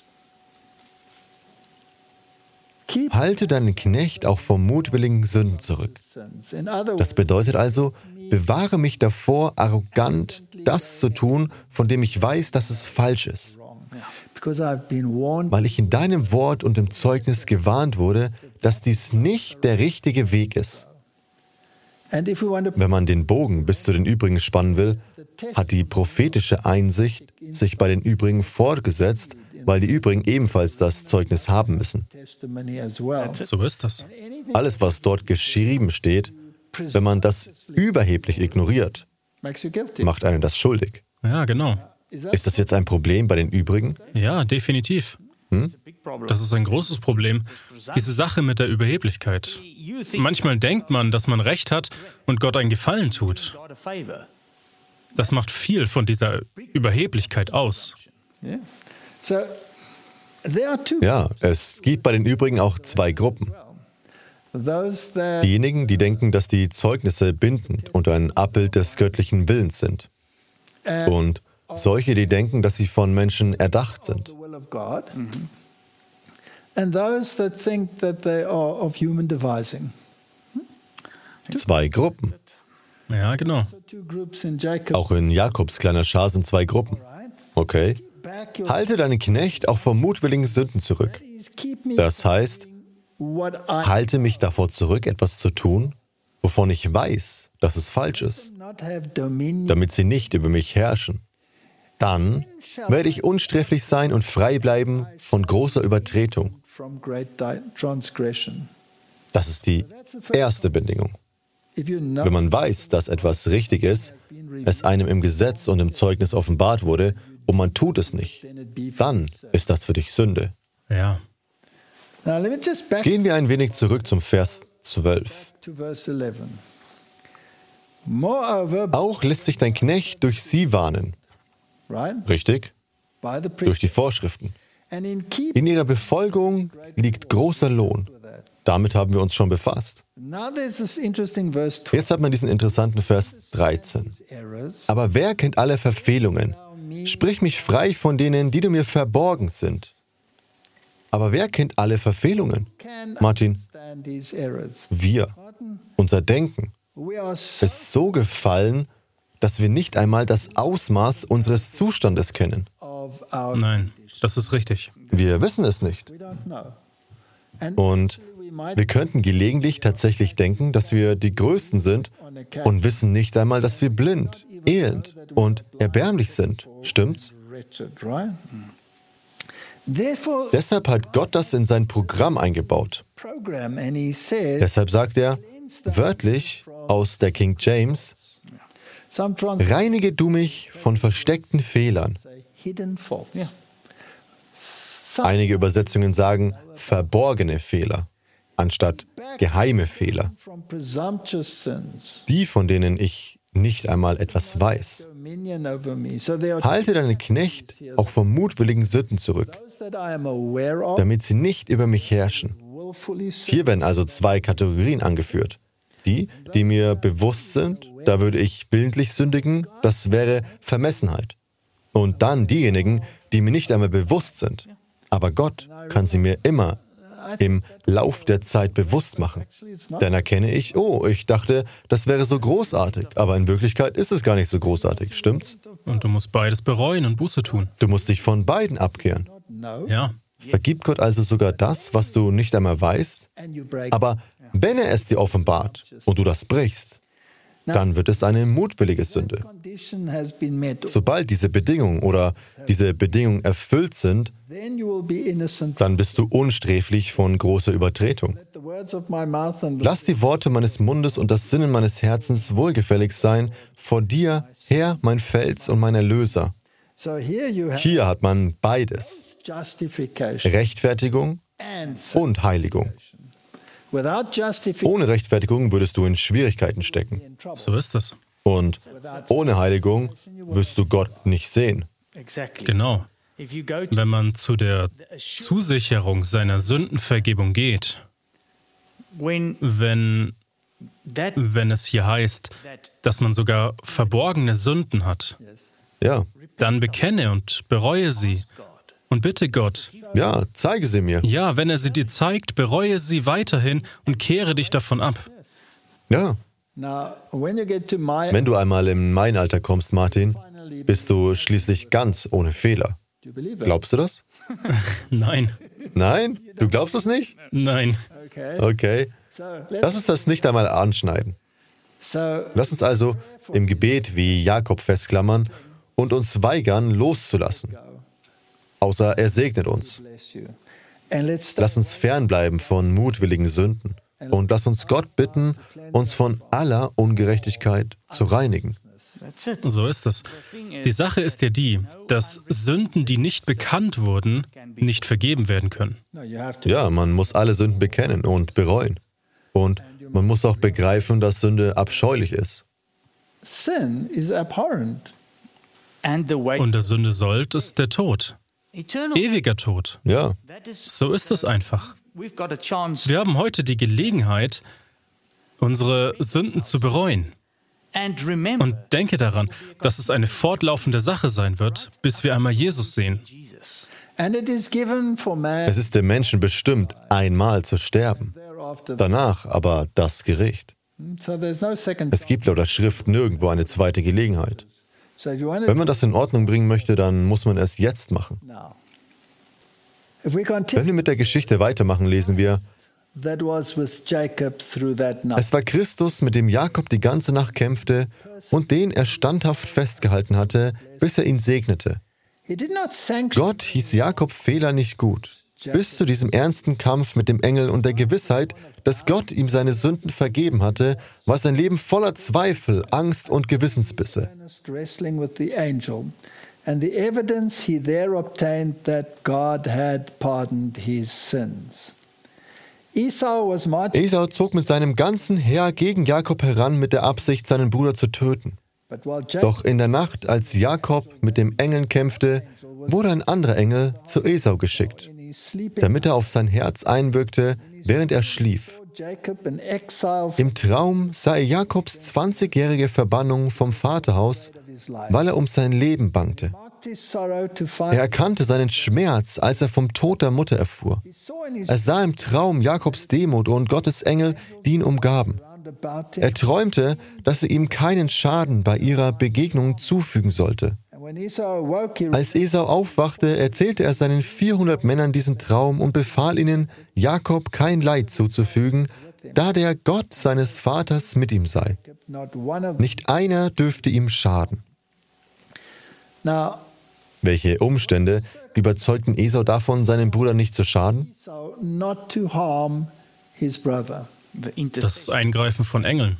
Halte deinen Knecht auch vor mutwilligen Sünden zurück. Das bedeutet also, bewahre mich davor, arrogant das zu tun, von dem ich weiß, dass es falsch ist. Weil ich in deinem Wort und im Zeugnis gewarnt wurde, dass dies nicht der richtige Weg ist. Wenn man den Bogen bis zu den übrigen spannen will, hat die prophetische Einsicht sich bei den übrigen fortgesetzt, weil die übrigen ebenfalls das Zeugnis haben müssen. So ist das. Alles, was dort geschrieben steht, wenn man das überheblich ignoriert, macht einen das schuldig. Ja, genau. Ist das jetzt ein Problem bei den übrigen? Ja, definitiv. Das ist ein großes Problem. Diese Sache mit der Überheblichkeit. Manchmal denkt man, dass man Recht hat und Gott einen Gefallen tut. Das macht viel von dieser Überheblichkeit aus. Ja, es gibt bei den übrigen auch zwei Gruppen. Diejenigen, die denken, dass die Zeugnisse bindend und ein Abbild des göttlichen Willens sind. Und solche, die denken, dass sie von Menschen erdacht sind. Zwei Gruppen. Ja, genau. Auch in Jakobs kleiner Schar sind zwei Gruppen. Okay. Halte deinen Knecht auch vor mutwilligen Sünden zurück. Das heißt, halte mich davor zurück, etwas zu tun, wovon ich weiß, dass es falsch ist, damit sie nicht über mich herrschen. Dann werde ich unsträflich sein und frei bleiben von großer Übertretung. Das ist die erste Bedingung. Wenn man weiß, dass etwas richtig ist, es einem im Gesetz und im Zeugnis offenbart wurde, und man tut es nicht, dann ist das für dich Sünde. Ja. Gehen wir ein wenig zurück zum Vers 12. Auch lässt sich dein Knecht durch sie warnen. Richtig? Durch die Vorschriften. In ihrer Befolgung liegt großer Lohn. Damit haben wir uns schon befasst. Jetzt hat man diesen interessanten Vers 13. Aber wer kennt alle Verfehlungen? Sprich mich frei von denen, die du mir verborgen sind. Aber wer kennt alle Verfehlungen? Martin, wir, unser Denken, ist so gefallen, dass wir nicht einmal das Ausmaß unseres Zustandes kennen. Nein, das ist richtig. Wir wissen es nicht. Und wir könnten gelegentlich tatsächlich denken, dass wir die Größten sind und wissen nicht einmal, dass wir blind, elend und erbärmlich sind. Stimmt's? Deshalb hat Gott das in sein Programm eingebaut. Deshalb sagt er, wörtlich aus der King James, reinige du mich von versteckten Fehlern. Einige Übersetzungen sagen verborgene Fehler, anstatt geheime Fehler. Die, von denen ich nicht einmal etwas weiß. Halte deinen Knecht auch vor mutwilligen Sünden zurück, damit sie nicht über mich herrschen. Hier werden also zwei Kategorien angeführt. Die mir bewusst sind, da würde ich willentlich sündigen, das wäre Vermessenheit. Und dann diejenigen, die mir nicht einmal bewusst sind. Aber Gott kann sie mir immer im Lauf der Zeit bewusst machen. Dann erkenne ich, oh, ich dachte, das wäre so großartig, aber in Wirklichkeit ist es gar nicht so großartig, stimmt's? Und du musst beides bereuen und Buße tun. Du musst dich von beiden abkehren. Ja. Vergibt Gott also sogar das, was du nicht einmal weißt? Aber wenn er es dir offenbart und du das brichst, dann wird es eine mutwillige Sünde. condition has been met, Sobald diese Bedingungen erfüllt sind, then you will be innocent. dann bist du unsträflich von großer Übertretung. Let the words of my mouth and Lass die Worte meines Mundes und das Sinnen meines Herzens wohlgefällig sein vor dir, Herr, mein Fels und mein Erlöser. so here you have Hier hat man beides, justification Rechtfertigung and sin. und Heiligung. Without justification, Ohne Rechtfertigung würdest du in Schwierigkeiten stecken. So ist es. Und ohne Heiligung wirst du Gott nicht sehen. Exactly. Genau. If you go to Wenn man zu der Zusicherung seiner Sündenvergebung geht, when wenn that es hier heißt, dass man sogar verborgene Sünden hat, Ja, dann bekenne und bereue sie und bitte Gott, ja, zeige sie mir. ja, wenn er sie dir zeigt, bereue sie weiterhin und kehre dich davon ab. Ja, now when you get to my wenn du einmal in mein Alter kommst, Martin, bist du schließlich ganz ohne Fehler. do you believe that? Glaubst du das? Nein, Nein? Du glaubst es nicht? nein. Okay. Okay. So Lass uns das nicht einmal anschneiden. so Lass uns also im Gebet wie Jakob festklammern und uns weigern, loszulassen. Außer er segnet uns. bless you. And let's start Lass uns fernbleiben von mutwilligen Sünden. Und lass uns Gott bitten, uns von aller Ungerechtigkeit zu reinigen. that's it. So ist es. Die Sache ist ja die, dass Sünden, die nicht bekannt wurden, nicht vergeben werden können. no, you have to Ja, man muss alle Sünden bekennen und bereuen. Und man muss auch begreifen, dass Sünde abscheulich ist. sin is abhorrent. And the way Und der Sünde sollt ist der Tod. eternal. Ewiger Tod. Ja, That is, So ist es einfach. we've got a chance. Wir haben heute die Gelegenheit, unsere Sünden zu bereuen. And remember, Und denke daran, dass es eine fortlaufende Sache sein wird, bis wir einmal Jesus sehen. Jesus. And it is given for man es ist dem Menschen bestimmt, einmal zu sterben. thereafter. Danach aber das Gericht. So there's no second Es gibt laut der Schrift nirgendwo eine zweite Gelegenheit. So if you want Wenn to man das in Ordnung bringen möchte, dann muss man es jetzt machen. now. If we Wenn continue, wir mit der Geschichte weitermachen, lesen wir, that was with Jacob through that night. es war Christus, mit dem Jakob die ganze Nacht kämpfte und den er standhaft festgehalten hatte, bis er ihn segnete. He did not sanction Gott hieß Jakob Fehler nicht gut. Bis zu diesem ernsten Kampf mit dem Engel und der Gewissheit, dass Gott ihm seine Sünden vergeben hatte, war sein Leben voller Zweifel, Angst und Gewissensbisse. honest wrestling with the angel, and the evidence he there obtained that God had pardoned his sins. Esau was marching, Esau zog mit seinem ganzen Heer gegen Jakob heran mit der Absicht, seinen Bruder zu töten. but while Jacob Doch in der Nacht, als Jakob mit dem Engeln kämpfte, wurde ein anderer Engel zu Esau geschickt, in his sleeping, damit er auf sein Herz einwirkte, während er schlief. Jacob an exile Im Traum sah er Jakobs 20-jährige Verbannung vom Vaterhaus, weil er um sein Leben bangte. marked his sorrow to Er find erkannte seinen Schmerz, als er vom Tod der Mutter erfuhr. he saw in his Er sah im Traum Jakobs Demut und Gottes Engel, die ihn umgaben. round about him. Er träumte, dass er ihm keinen Schaden bei ihrer Begegnung zufügen sollte. And when Esau awoke, he Als Esau aufwachte, erzählte er seinen 400 Männern diesen Traum und befahl ihnen, Jakob kein Leid zuzufügen, da der Gott seines Vaters mit ihm sei. not one of Nicht einer dürfte ihm schaden. now Welche Umstände überzeugten Esau davon, seinem Bruder nicht zu schaden? Esau not to harm his brother. Das Eingreifen von Engeln.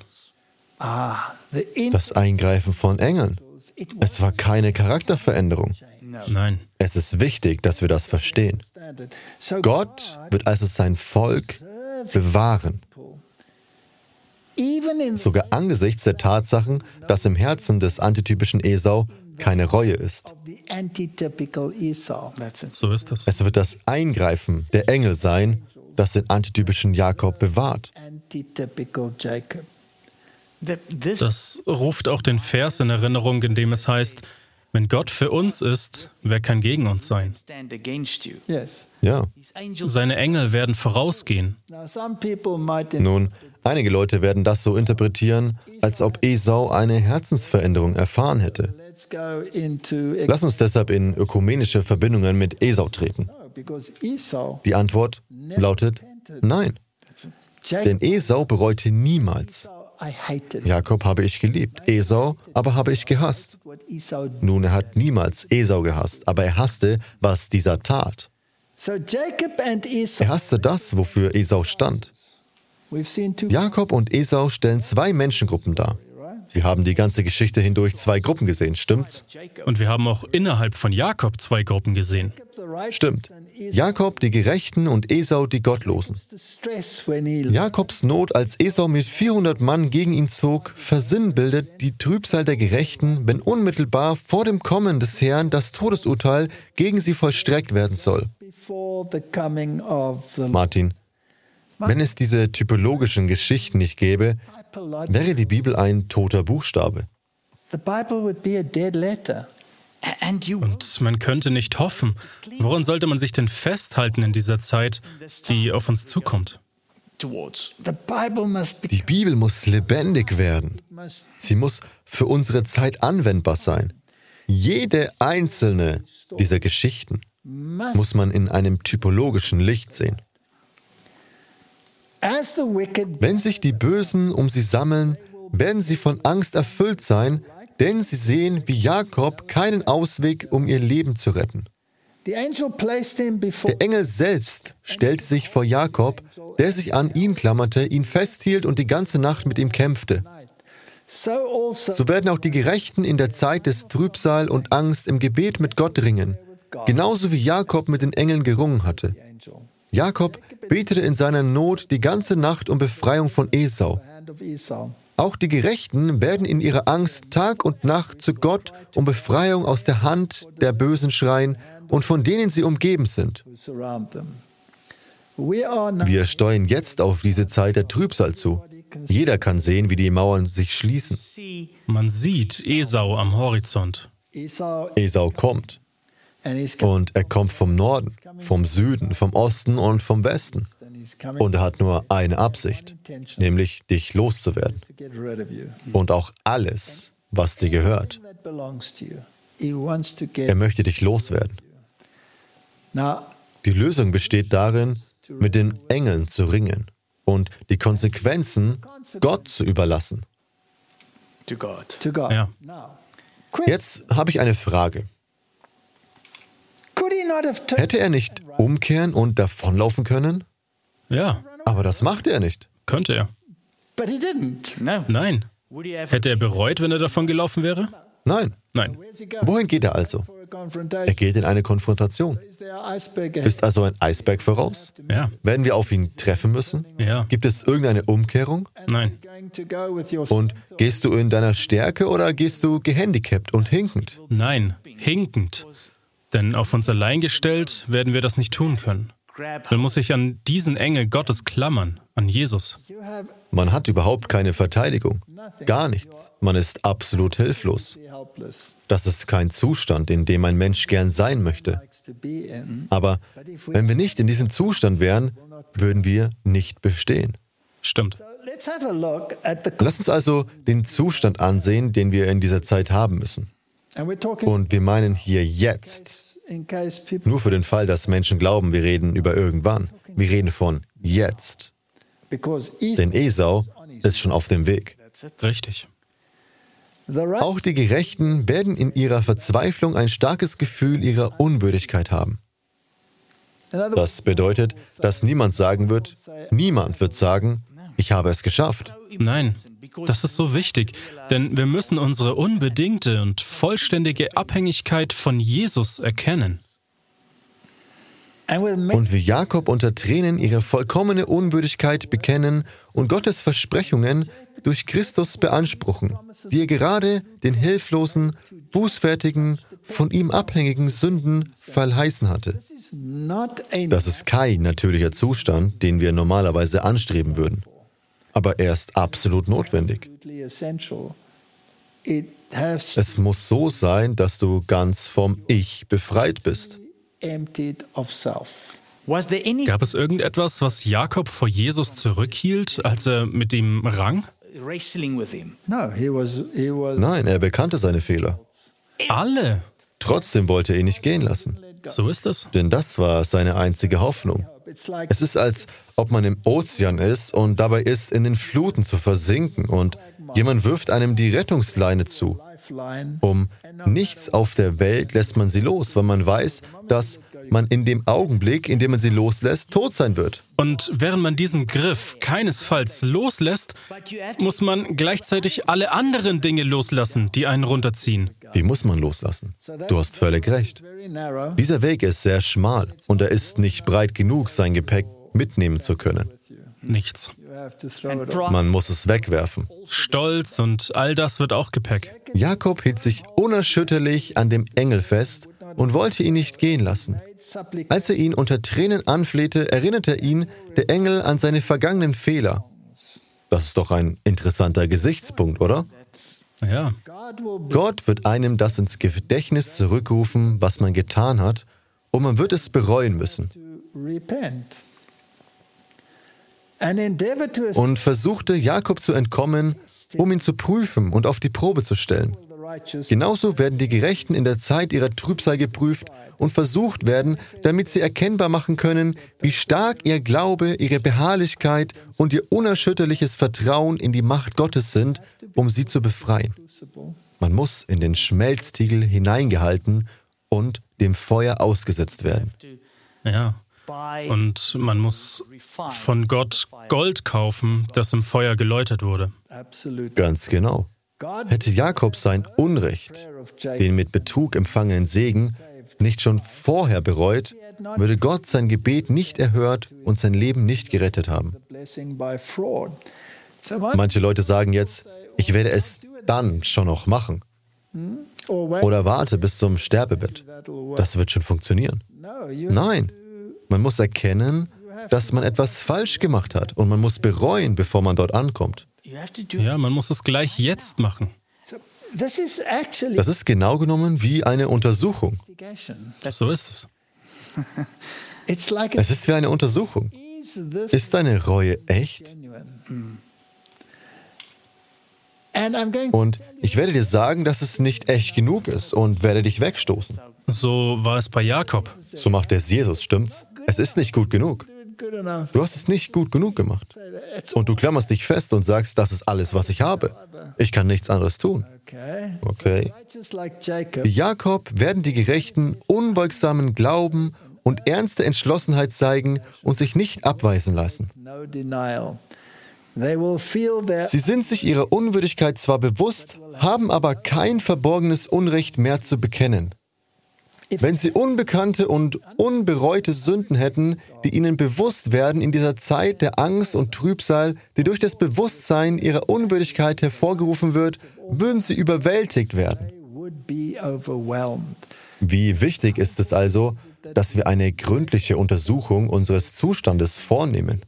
The Das Eingreifen von Engeln. it was Es war keine Charakterveränderung. Nein. Es ist wichtig, dass wir das verstehen. standard. So Gott wird also sein Volk bewahren, even in sogar angesichts der Tatsachen, dass im Herzen des antitypischen Esau keine Reue ist. the antitypical Esau, That's it. So ist es. Es wird das Eingreifen der Engel sein, das den antitypischen Jakob bewahrt. antitypical Jacob. This Das ruft auch den Vers in Erinnerung, in dem es heißt, wenn Gott für uns ist, wer kann gegen uns sein? stand against you. Yes. Ja, These angels Seine Engel werden vorausgehen. Now some people might nun, einige Leute werden das so interpretieren, als ob Esau eine Herzensveränderung erfahren hätte. let's go into Lass uns deshalb in ökumenische Verbindungen mit Esau treten. because Esau Die Antwort lautet nein, Jacob denn Esau bereute niemals. Jakob habe ich geliebt, Esau aber habe ich gehasst. Nun, er hat niemals Esau gehasst, aber er hasste, was dieser tat. Er hasste das, wofür Esau stand. Jakob und Esau stellen zwei Menschengruppen dar. Wir haben die ganze Geschichte hindurch zwei Gruppen gesehen, stimmt's? Und wir haben auch innerhalb von Jakob zwei Gruppen gesehen. Stimmt. Jakob die Gerechten und Esau die Gottlosen. Jakobs Not, als Esau mit 400 Mann gegen ihn zog, versinnbildet die Trübsal der Gerechten, wenn unmittelbar vor dem Kommen des Herrn das Todesurteil gegen sie vollstreckt werden soll. Martin, wenn es diese typologischen Geschichten nicht gäbe, wäre die Bibel ein toter Buchstabe. Und man könnte nicht hoffen. Woran sollte man sich denn festhalten in dieser Zeit, die auf uns zukommt? Die Bibel muss lebendig werden. Sie muss für unsere Zeit anwendbar sein. Jede einzelne dieser Geschichten muss man in einem typologischen Licht sehen. Wenn sich die Bösen um sie sammeln, werden sie von Angst erfüllt sein, denn sie sehen wie Jakob keinen Ausweg, um ihr Leben zu retten. Der Engel selbst stellte sich vor Jakob, der sich an ihn klammerte, ihn festhielt und die ganze Nacht mit ihm kämpfte. So werden auch die Gerechten in der Zeit des Trübsal und Angst im Gebet mit Gott ringen, genauso wie Jakob mit den Engeln gerungen hatte. Jakob betete in seiner Not die ganze Nacht um Befreiung von Esau. Auch die Gerechten werden in ihrer Angst Tag und Nacht zu Gott um Befreiung aus der Hand der Bösen schreien und von denen sie umgeben sind. Wir steuern jetzt auf diese Zeit der Trübsal zu. Jeder kann sehen, wie die Mauern sich schließen. Man sieht Esau am Horizont. Esau kommt. Und er kommt vom Norden, vom Süden, vom Osten und vom Westen. Und er hat nur eine Absicht, nämlich dich loszuwerden. Und auch alles, was dir gehört. Er möchte dich loswerden. Die Lösung besteht darin, mit den Engeln zu ringen und die Konsequenzen Gott zu überlassen. Ja. Jetzt habe ich eine Frage. Hätte er nicht umkehren und davonlaufen können? Ja. Aber das machte er nicht. Könnte er. Nein. Hätte er bereut, wenn er davon gelaufen wäre? Nein. Wohin geht er also? Er geht in eine Konfrontation. Ist also ein Eisberg voraus? Ja. Werden wir auf ihn treffen müssen? Ja. Gibt es irgendeine Umkehrung? Nein. Und gehst du in deiner Stärke oder gehst du gehandicapt und hinkend? Nein, hinkend. Denn auf uns allein gestellt werden wir das nicht tun können. Man muss sich an diesen Engel Gottes klammern, an Jesus. Man hat überhaupt keine Verteidigung. Gar nichts. Man ist absolut hilflos. Das ist kein Zustand, in dem ein Mensch gern sein möchte. Aber wenn wir nicht in diesem Zustand wären, würden wir nicht bestehen. Stimmt. Lass uns also den Zustand ansehen, den wir in dieser Zeit haben müssen. Und wir meinen hier jetzt. Nur für den Fall, dass Menschen glauben, wir reden über irgendwann. Wir reden von jetzt. Denn Esau ist schon auf dem Weg. Richtig. Auch die Gerechten werden in ihrer Verzweiflung ein starkes Gefühl ihrer Unwürdigkeit haben. Das bedeutet, dass niemand wird sagen, ich habe es geschafft. Nein, das ist so wichtig, denn wir müssen unsere unbedingte und vollständige Abhängigkeit von Jesus erkennen. Und wie Jakob unter Tränen ihre vollkommene Unwürdigkeit bekennen und Gottes Versprechungen durch Christus beanspruchen, die er gerade den hilflosen, bußfertigen, von ihm abhängigen Sünden verheißen hatte. Das ist kein natürlicher Zustand, den wir normalerweise anstreben würden. Aber er ist absolut notwendig. Es muss so sein, dass du ganz vom Ich befreit bist. Gab es irgendetwas, was Jakob vor Jesus zurückhielt, als er mit ihm rang? Nein, er bekannte seine Fehler. Alle. Trotzdem wollte er ihn nicht gehen lassen. So ist es. Denn das war seine einzige Hoffnung. Es ist, als ob man im Ozean ist und dabei ist, in den Fluten zu versinken und jemand wirft einem die Rettungsleine zu. Um nichts auf der Welt lässt man sie los, weil man weiß, dass man in dem Augenblick, in dem man sie loslässt, tot sein wird. Und während man diesen Griff keinesfalls loslässt, muss man gleichzeitig alle anderen Dinge loslassen, die einen runterziehen. Die muss man loslassen. Du hast völlig recht. Dieser Weg ist sehr schmal und er ist nicht breit genug, sein Gepäck mitnehmen zu können. Nichts. Man muss es wegwerfen. Stolz und all das wird auch Gepäck. Jakob hielt sich unerschütterlich an dem Engel fest und wollte ihn nicht gehen lassen. Als er ihn unter Tränen anflehte, erinnerte ihn der Engel an seine vergangenen Fehler. Das ist doch ein interessanter Gesichtspunkt, oder? Ja. Gott wird einem das ins Gedächtnis zurückrufen, was man getan hat, und man wird es bereuen müssen. Und versuchte Jakob zu entkommen, um ihn zu prüfen und auf die Probe zu stellen. Genauso werden die Gerechten in der Zeit ihrer Trübsal geprüft und versucht werden, damit sie erkennbar machen können, wie stark ihr Glaube, ihre Beharrlichkeit und ihr unerschütterliches Vertrauen in die Macht Gottes sind, um sie zu befreien. Man muss in den Schmelztiegel hineingehalten und dem Feuer ausgesetzt werden. Ja. Und man muss von Gott Gold kaufen, das im Feuer geläutert wurde. Ganz genau. Hätte Jakob sein Unrecht, den mit Betrug empfangenen Segen, nicht schon vorher bereut, würde Gott sein Gebet nicht erhört und sein Leben nicht gerettet haben. Manche Leute sagen jetzt, ich werde es dann schon noch machen. Oder warte bis zum Sterbebett. Das wird schon funktionieren. Nein, man muss erkennen, dass man etwas falsch gemacht hat und man muss bereuen, bevor man dort ankommt. Ja, man muss es gleich jetzt machen. Das ist genau genommen wie eine Untersuchung. So ist es. Es ist wie eine Untersuchung. Ist deine Reue echt? Und ich werde dir sagen, dass es nicht echt genug ist und werde dich wegstoßen. So war es bei Jakob. So macht es Jesus, stimmt's? Es ist nicht gut genug. Du hast es nicht gut genug gemacht. Und du klammerst dich fest und sagst, das ist alles, was ich habe. Ich kann nichts anderes tun. Okay. Wie Jakob werden die Gerechten unbeugsamen Glauben und ernste Entschlossenheit zeigen und sich nicht abweisen lassen. Sie sind sich ihrer Unwürdigkeit zwar bewusst, haben aber kein verborgenes Unrecht mehr zu bekennen. Wenn sie unbekannte und unbereute Sünden hätten, die ihnen bewusst werden in dieser Zeit der Angst und Trübsal, die durch das Bewusstsein ihrer Unwürdigkeit hervorgerufen wird, würden sie überwältigt werden. Wie wichtig ist es also, dass wir eine gründliche Untersuchung unseres Zustandes vornehmen?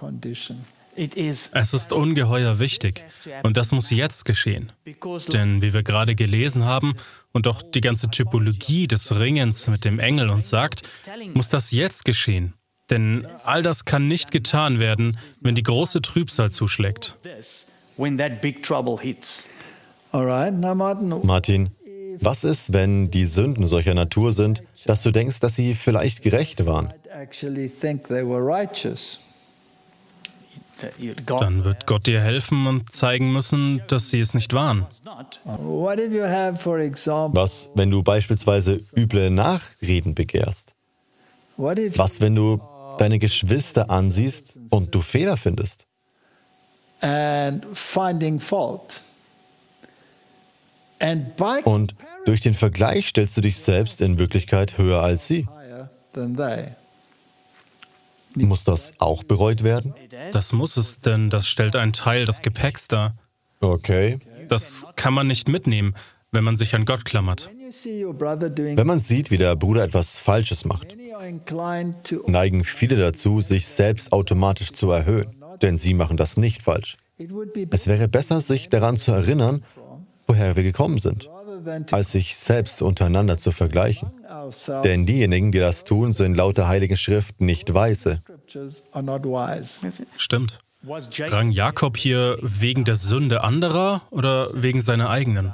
Es ist ungeheuer wichtig und das muss jetzt geschehen. Denn wie wir gerade gelesen haben und auch die ganze Typologie des Ringens mit dem Engel uns sagt, muss das jetzt geschehen. Denn all das kann nicht getan werden, wenn die große Trübsal zuschlägt. Martin, was ist, wenn die Sünden solcher Natur sind, dass du denkst, dass sie vielleicht gerecht waren? Dann wird Gott dir helfen und zeigen müssen, dass sie es nicht waren. Was, wenn du beispielsweise üble Nachreden begehrst? Was, wenn du deine Geschwister ansiehst und du Fehler findest? Und durch den Vergleich stellst du dich selbst in Wirklichkeit höher als sie. Muss das auch bereut werden? Das muss es, denn das stellt einen Teil des Gepäcks dar. Okay. Das kann man nicht mitnehmen, wenn man sich an Gott klammert. Wenn man sieht, wie der Bruder etwas Falsches macht, neigen viele dazu, sich selbst automatisch zu erhöhen, denn sie machen das nicht falsch. Es wäre besser, sich daran zu erinnern, woher wir gekommen sind, als sich selbst untereinander zu vergleichen. Denn diejenigen, die das tun, sind laut der Heiligen Schrift nicht weise. Stimmt. Rang Jakob hier wegen der Sünde anderer oder wegen seiner eigenen?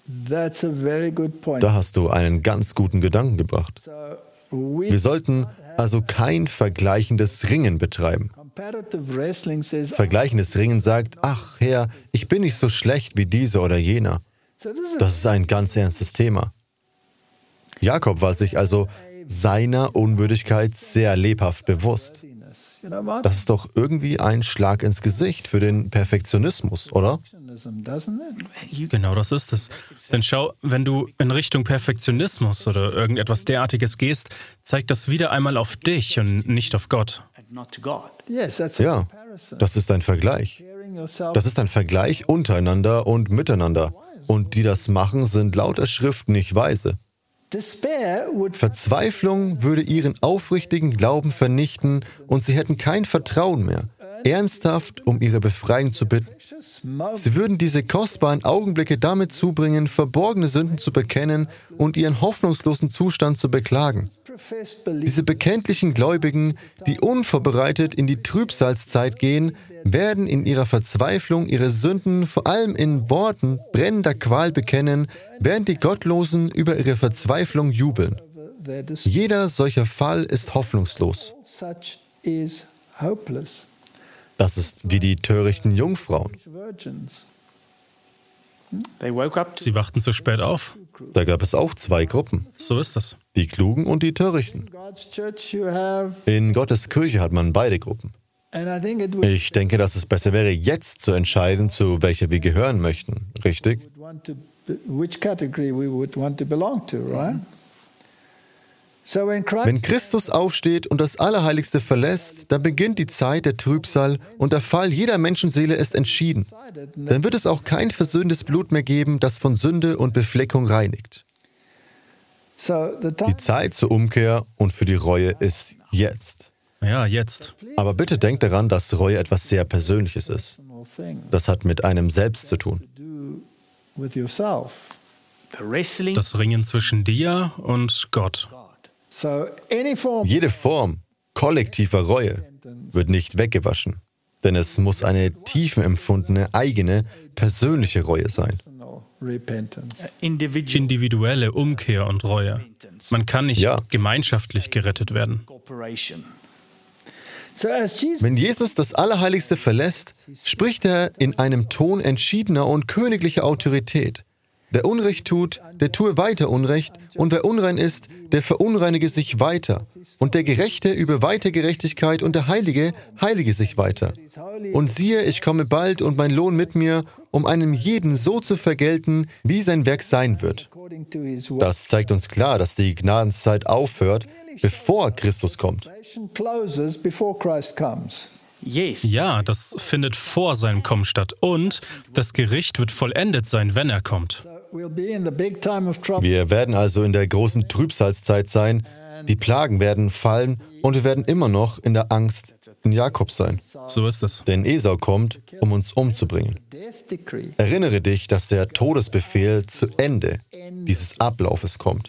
Da hast du einen ganz guten Gedanken gebracht. Wir sollten also kein vergleichendes Ringen betreiben. Vergleichendes Ringen sagt, ach Herr, ich bin nicht so schlecht wie dieser oder jener. Das ist ein ganz ernstes Thema. Jakob war sich also seiner Unwürdigkeit sehr lebhaft bewusst. Das ist doch irgendwie ein Schlag ins Gesicht für den Perfektionismus, oder? Genau das ist es. Denn schau, wenn du in Richtung Perfektionismus oder irgendetwas derartiges gehst, zeigt das wieder einmal auf dich und nicht auf Gott. Ja, das ist ein Vergleich. Das ist ein Vergleich untereinander und miteinander. Und die das machen, sind laut der Schrift nicht weise. Verzweiflung würde ihren aufrichtigen Glauben vernichten und sie hätten kein Vertrauen mehr, ernsthaft um ihre Befreiung zu bitten. Sie würden diese kostbaren Augenblicke damit zubringen, verborgene Sünden zu bekennen und ihren hoffnungslosen Zustand zu beklagen. Diese bekenntlichen Gläubigen, die unvorbereitet in die Trübsalzeit gehen, werden in ihrer Verzweiflung ihre Sünden vor allem in Worten brennender Qual bekennen, während die Gottlosen über ihre Verzweiflung jubeln. Jeder solcher Fall ist hoffnungslos. Das ist wie die törichten Jungfrauen. Sie wachten zu spät auf. Da gab es auch zwei Gruppen. So ist das. Die Klugen und die Törichten. In Gottes Kirche hat man beide Gruppen. Ich denke, dass es besser wäre, jetzt zu entscheiden, zu welcher wir gehören möchten. Richtig? Wenn Christus aufsteht und das Allerheiligste verlässt, dann beginnt die Zeit der Trübsal und der Fall jeder Menschenseele ist entschieden. Dann wird es auch kein versöhntes Blut mehr geben, das von Sünde und Befleckung reinigt. Die Zeit zur Umkehr und für die Reue ist jetzt. Ja, jetzt. Aber bitte denkt daran, dass Reue etwas sehr Persönliches ist. Das hat mit einem selbst zu tun. Das Ringen zwischen dir und Gott. Jede Form kollektiver Reue wird nicht weggewaschen, denn es muss eine tiefenempfundene, eigene, persönliche Reue sein. Individuelle Umkehr und Reue. Man kann nicht gemeinschaftlich gerettet werden. Wenn Jesus das Allerheiligste verlässt, spricht er in einem Ton entschiedener und königlicher Autorität. Wer Unrecht tut, der tue weiter Unrecht, und wer unrein ist, der verunreinige sich weiter. Und der Gerechte übe weiter Gerechtigkeit, und der Heilige heilige sich weiter. Und siehe, ich komme bald, und mein Lohn mit mir, um einem jeden so zu vergelten, wie sein Werk sein wird. Das zeigt uns klar, dass die Gnadenszeit aufhört, bevor Christus kommt. Ja, das findet vor seinem Kommen statt. Und das Gericht wird vollendet sein, wenn er kommt. Wir werden also in der großen Trübsalzeit sein, die Plagen werden fallen und wir werden immer noch in der Angst in Jakob sein. So ist es. Denn Esau kommt, um uns umzubringen. Erinnere dich, dass der Todesbefehl zu Ende dieses Ablaufes kommt.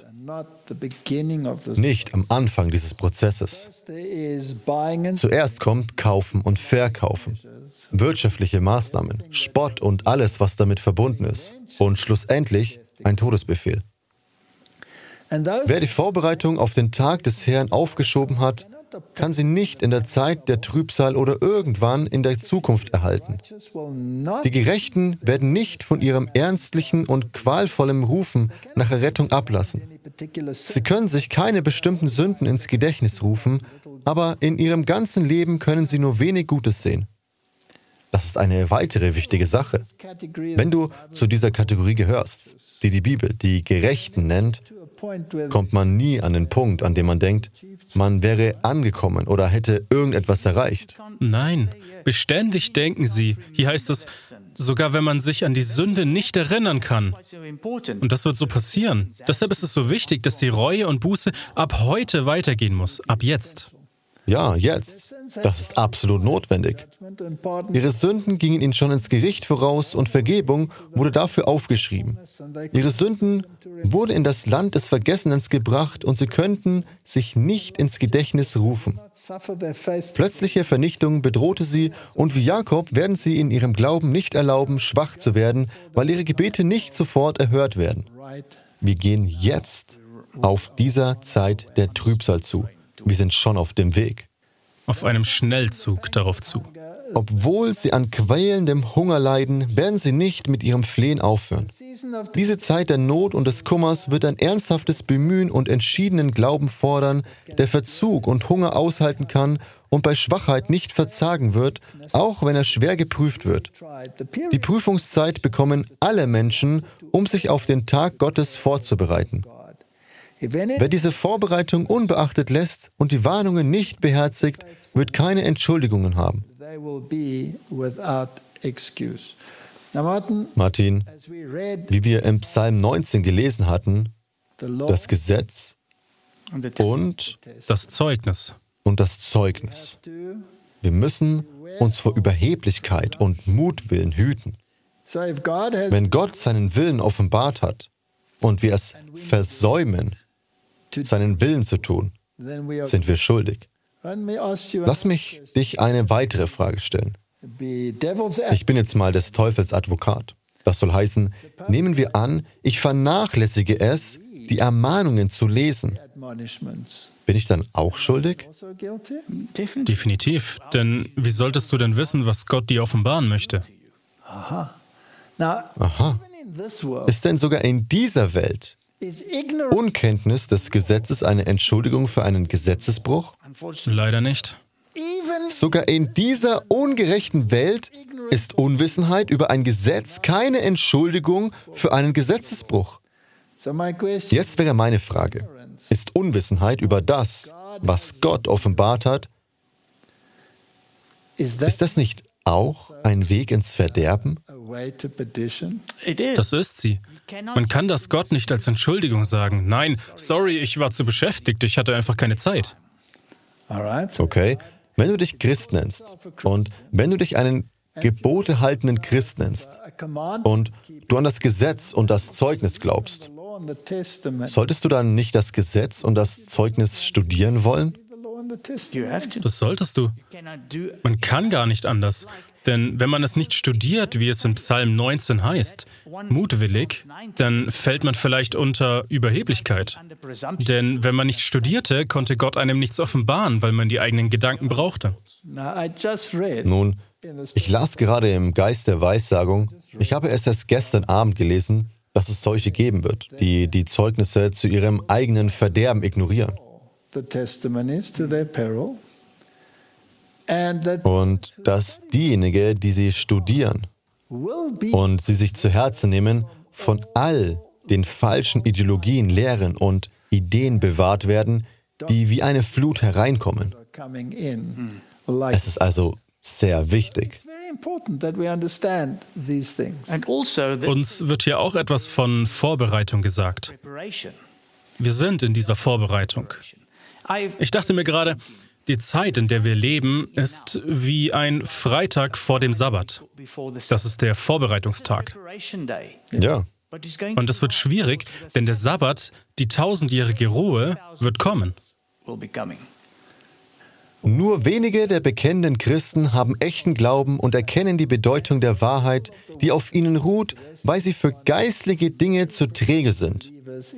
Nicht am Anfang dieses Prozesses. Zuerst kommt Kaufen und Verkaufen, wirtschaftliche Maßnahmen, Spott und alles, was damit verbunden ist. Und schlussendlich ein Todesbefehl. Wer die Vorbereitung auf den Tag des Herrn aufgeschoben hat, kann sie nicht in der Zeit der Trübsal oder irgendwann in der Zukunft erhalten. Die Gerechten werden nicht von ihrem ernstlichen und qualvollen Rufen nach Errettung ablassen. Sie können sich keine bestimmten Sünden ins Gedächtnis rufen, aber in ihrem ganzen Leben können sie nur wenig Gutes sehen. Das ist eine weitere wichtige Sache. Wenn du zu dieser Kategorie gehörst, die die Bibel die Gerechten nennt, kommt man nie an den Punkt, an dem man denkt, man wäre angekommen oder hätte irgendetwas erreicht. Nein, beständig denken sie. Hier heißt es, sogar wenn man sich an die Sünde nicht erinnern kann. Und das wird so passieren. Deshalb ist es so wichtig, dass die Reue und Buße ab heute weitergehen muss, ab jetzt. Ja, jetzt. Das ist absolut notwendig. Ihre Sünden gingen ihnen schon ins Gericht voraus und Vergebung wurde dafür aufgeschrieben. Ihre Sünden wurden in das Land des Vergessens gebracht und sie könnten sich nicht ins Gedächtnis rufen. Plötzliche Vernichtung bedrohte sie und wie Jakob werden sie in ihrem Glauben nicht erlauben, schwach zu werden, weil ihre Gebete nicht sofort erhört werden. Wir gehen jetzt auf dieser Zeit der Trübsal zu. Wir sind schon auf dem Weg. Auf einem Schnellzug darauf zu. Obwohl sie an quälendem Hunger leiden, werden sie nicht mit ihrem Flehen aufhören. Diese Zeit der Not und des Kummers wird ein ernsthaftes Bemühen und entschiedenen Glauben fordern, der Verzug und Hunger aushalten kann und bei Schwachheit nicht verzagen wird, auch wenn er schwer geprüft wird. Die Prüfungszeit bekommen alle Menschen, um sich auf den Tag Gottes vorzubereiten. Wer diese Vorbereitung unbeachtet lässt und die Warnungen nicht beherzigt, wird keine Entschuldigungen haben. Martin, wie wir im Psalm 19 gelesen hatten, das Gesetz und das Zeugnis. Wir müssen uns vor Überheblichkeit und Mutwillen hüten. Wenn Gott seinen Willen offenbart hat und wir es versäumen, seinen Willen zu tun, sind wir schuldig. Lass mich dich eine weitere Frage stellen. Ich bin jetzt mal des Teufels Advokat. Das soll heißen, nehmen wir an, ich vernachlässige es, die Ermahnungen zu lesen. Bin ich dann auch schuldig? Definitiv. Denn wie solltest du denn wissen, was Gott dir offenbaren möchte? Aha. Ist denn sogar in dieser Welt Unkenntnis des Gesetzes eine Entschuldigung für einen Gesetzesbruch? Leider nicht. Sogar in dieser ungerechten Welt ist Unwissenheit über ein Gesetz keine Entschuldigung für einen Gesetzesbruch. Jetzt wäre meine Frage, ist Unwissenheit über das, was Gott offenbart hat, ist das nicht auch ein Weg ins Verderben? Das ist sie. Man kann das Gott nicht als Entschuldigung sagen. Nein, sorry, ich war zu beschäftigt, ich hatte einfach keine Zeit. Okay, wenn du dich Christ nennst und wenn du dich einen gebotehaltenden Christ nennst und du an das Gesetz und das Zeugnis glaubst, solltest du dann nicht das Gesetz und das Zeugnis studieren wollen? Das solltest du. Man kann gar nicht anders. Denn wenn man es nicht studiert, wie es in Psalm 19 heißt, mutwillig, dann fällt man vielleicht unter Überheblichkeit. Denn wenn man nicht studierte, konnte Gott einem nichts offenbaren, weil man die eigenen Gedanken brauchte. Nun, ich las gerade im Geist der Weissagung, ich habe es erst gestern Abend gelesen, dass es solche geben wird, die die Zeugnisse zu ihrem eigenen Verderben ignorieren. Und dass diejenigen, die sie studieren und sie sich zu Herzen nehmen, von all den falschen Ideologien, Lehren und Ideen bewahrt werden, die wie eine Flut hereinkommen. Es ist also sehr wichtig. Uns wird hier auch etwas von Vorbereitung gesagt. Wir sind in dieser Vorbereitung. Ich dachte mir gerade, die Zeit, in der wir leben, ist wie ein Freitag vor dem Sabbat. Das ist der Vorbereitungstag. Ja. Und es wird schwierig, denn der Sabbat, die 1000-jährige Ruhe, wird kommen. Nur wenige der bekennenden Christen haben echten Glauben und erkennen die Bedeutung der Wahrheit, die auf ihnen ruht, weil sie für geistliche Dinge zu träge sind.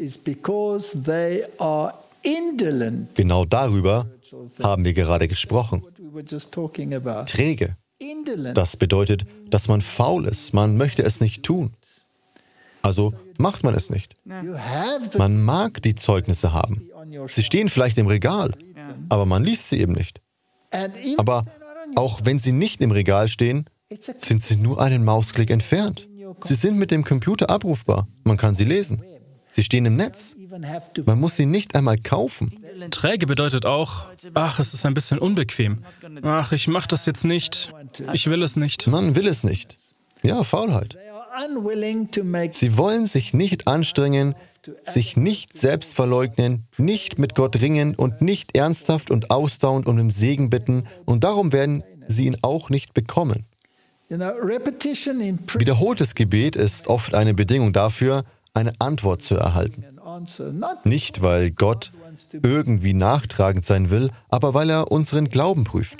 Genau darüber haben wir gerade gesprochen. Träge. Das bedeutet, dass man faul ist. Man möchte es nicht tun. Also macht man es nicht. Man mag die Zeugnisse haben. Sie stehen vielleicht im Regal, aber man liest sie eben nicht. Aber auch wenn sie nicht im Regal stehen, sind sie nur einen Mausklick entfernt. Sie sind mit dem Computer abrufbar. Man kann sie lesen. Sie stehen im Netz. Man muss sie nicht einmal kaufen. Träge bedeutet auch, ach, es ist ein bisschen unbequem. Ach, ich mache das jetzt nicht. Ich will es nicht. Man will es nicht. Ja, Faulheit. Sie wollen sich nicht anstrengen, sich nicht selbst verleugnen, nicht mit Gott ringen und nicht ernsthaft und ausdauernd um den Segen bitten, und darum werden sie ihn auch nicht bekommen. Wiederholtes Gebet ist oft eine Bedingung dafür, eine Antwort zu erhalten. Nicht, weil Gott irgendwie nachtragend sein will, aber weil er unseren Glauben prüft.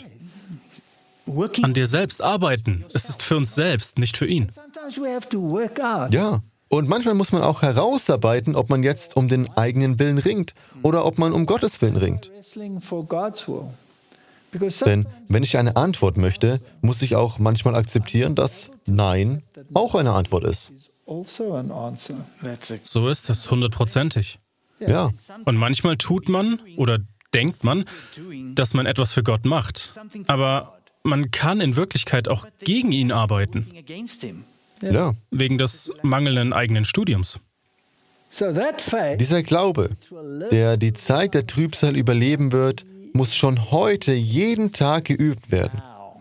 An dir selbst arbeiten. Es ist für uns selbst, nicht für ihn. Ja, Und manchmal muss man auch herausarbeiten, ob man jetzt um den eigenen Willen ringt oder ob man um Gottes Willen ringt. Denn wenn ich eine Antwort möchte, muss ich auch manchmal akzeptieren, dass Nein auch eine Antwort ist. So ist es, 100%ig. Ja, Und manchmal tut man oder denkt man, dass man etwas für Gott macht. Aber man kann in Wirklichkeit auch gegen ihn arbeiten, ja. wegen des mangelnden eigenen Studiums. Dieser Glaube, der die Zeit der Trübsal überleben wird, muss schon heute jeden Tag geübt werden.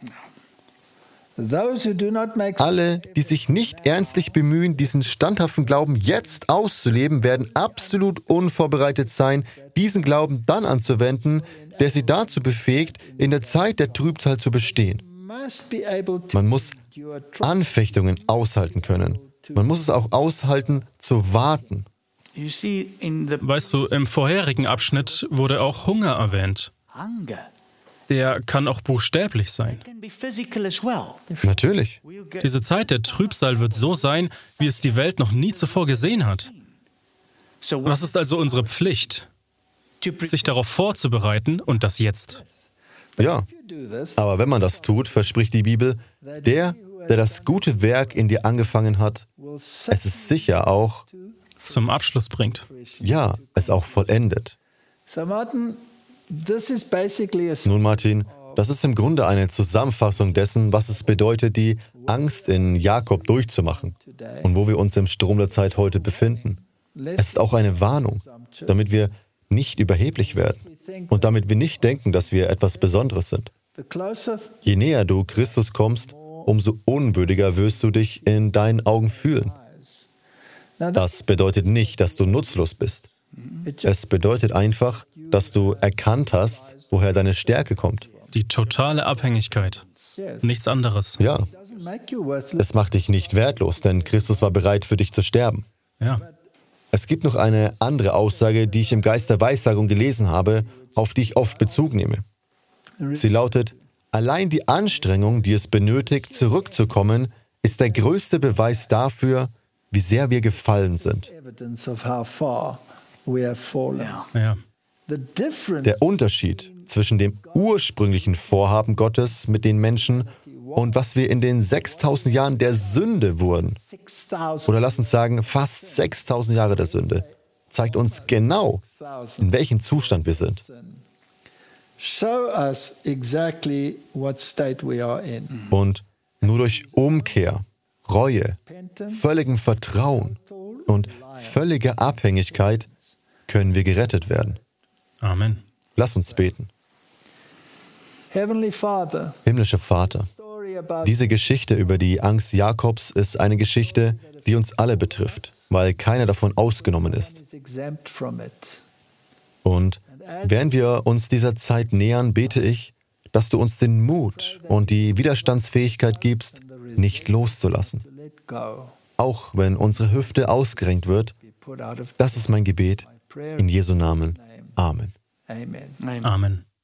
Alle, die sich nicht ernstlich bemühen, diesen standhaften Glauben jetzt auszuleben, werden absolut unvorbereitet sein, diesen Glauben dann anzuwenden, der sie dazu befähigt, in der Zeit der Trübsal zu bestehen. Man muss Anfechtungen aushalten können. Man muss es auch aushalten, zu warten. Weißt du, im vorherigen Abschnitt wurde auch Hunger erwähnt. Der kann auch buchstäblich sein. Natürlich. Diese Zeit der Trübsal wird so sein, wie es die Welt noch nie zuvor gesehen hat. Was ist also unsere Pflicht? Sich darauf vorzubereiten und das jetzt. Ja, aber wenn man das tut, verspricht die Bibel, der das gute Werk in dir angefangen hat, es ist sicher auch, Zum Abschluss bringt. ja, es auch vollendet. Nun, Martin, das ist im Grunde eine Zusammenfassung dessen, was es bedeutet, die Angst in Jakob durchzumachen und wo wir uns im Strom der Zeit heute befinden. Es ist auch eine Warnung, damit wir nicht überheblich werden und damit wir nicht denken, dass wir etwas Besonderes sind. Je näher du Christus kommst, umso unwürdiger wirst du dich in deinen Augen fühlen. Das bedeutet nicht, dass du nutzlos bist. Es bedeutet einfach, dass du erkannt hast, woher deine Stärke kommt. Die totale Abhängigkeit. Nichts anderes. Ja, es macht dich nicht wertlos, denn Christus war bereit, für dich zu sterben. Ja. Es gibt noch eine andere Aussage, die ich im Geist der Weissagung gelesen habe, auf die ich oft Bezug nehme. Sie lautet: Allein die Anstrengung, die es benötigt, zurückzukommen, ist der größte Beweis dafür, wie sehr wir gefallen sind. Ja. Der Unterschied zwischen dem ursprünglichen Vorhaben Gottes mit den Menschen und was wir in den 6000 Jahren der Sünde wurden, oder lass uns sagen, fast 6000 Jahre der Sünde, zeigt uns genau, in welchem Zustand wir sind. Und nur durch Umkehr, Reue, völligem Vertrauen und völlige Abhängigkeit können wir gerettet werden. Amen. Lass uns beten. Himmlischer Vater, diese Geschichte über die Angst Jakobs ist eine Geschichte, die uns alle betrifft, weil keiner davon ausgenommen ist. Und während wir uns dieser Zeit nähern, bete ich, dass du uns den Mut und die Widerstandsfähigkeit gibst, nicht loszulassen. Auch wenn unsere Hüfte ausgerenkt wird, das ist mein Gebet. In Jesu Namen. Amen. Amen.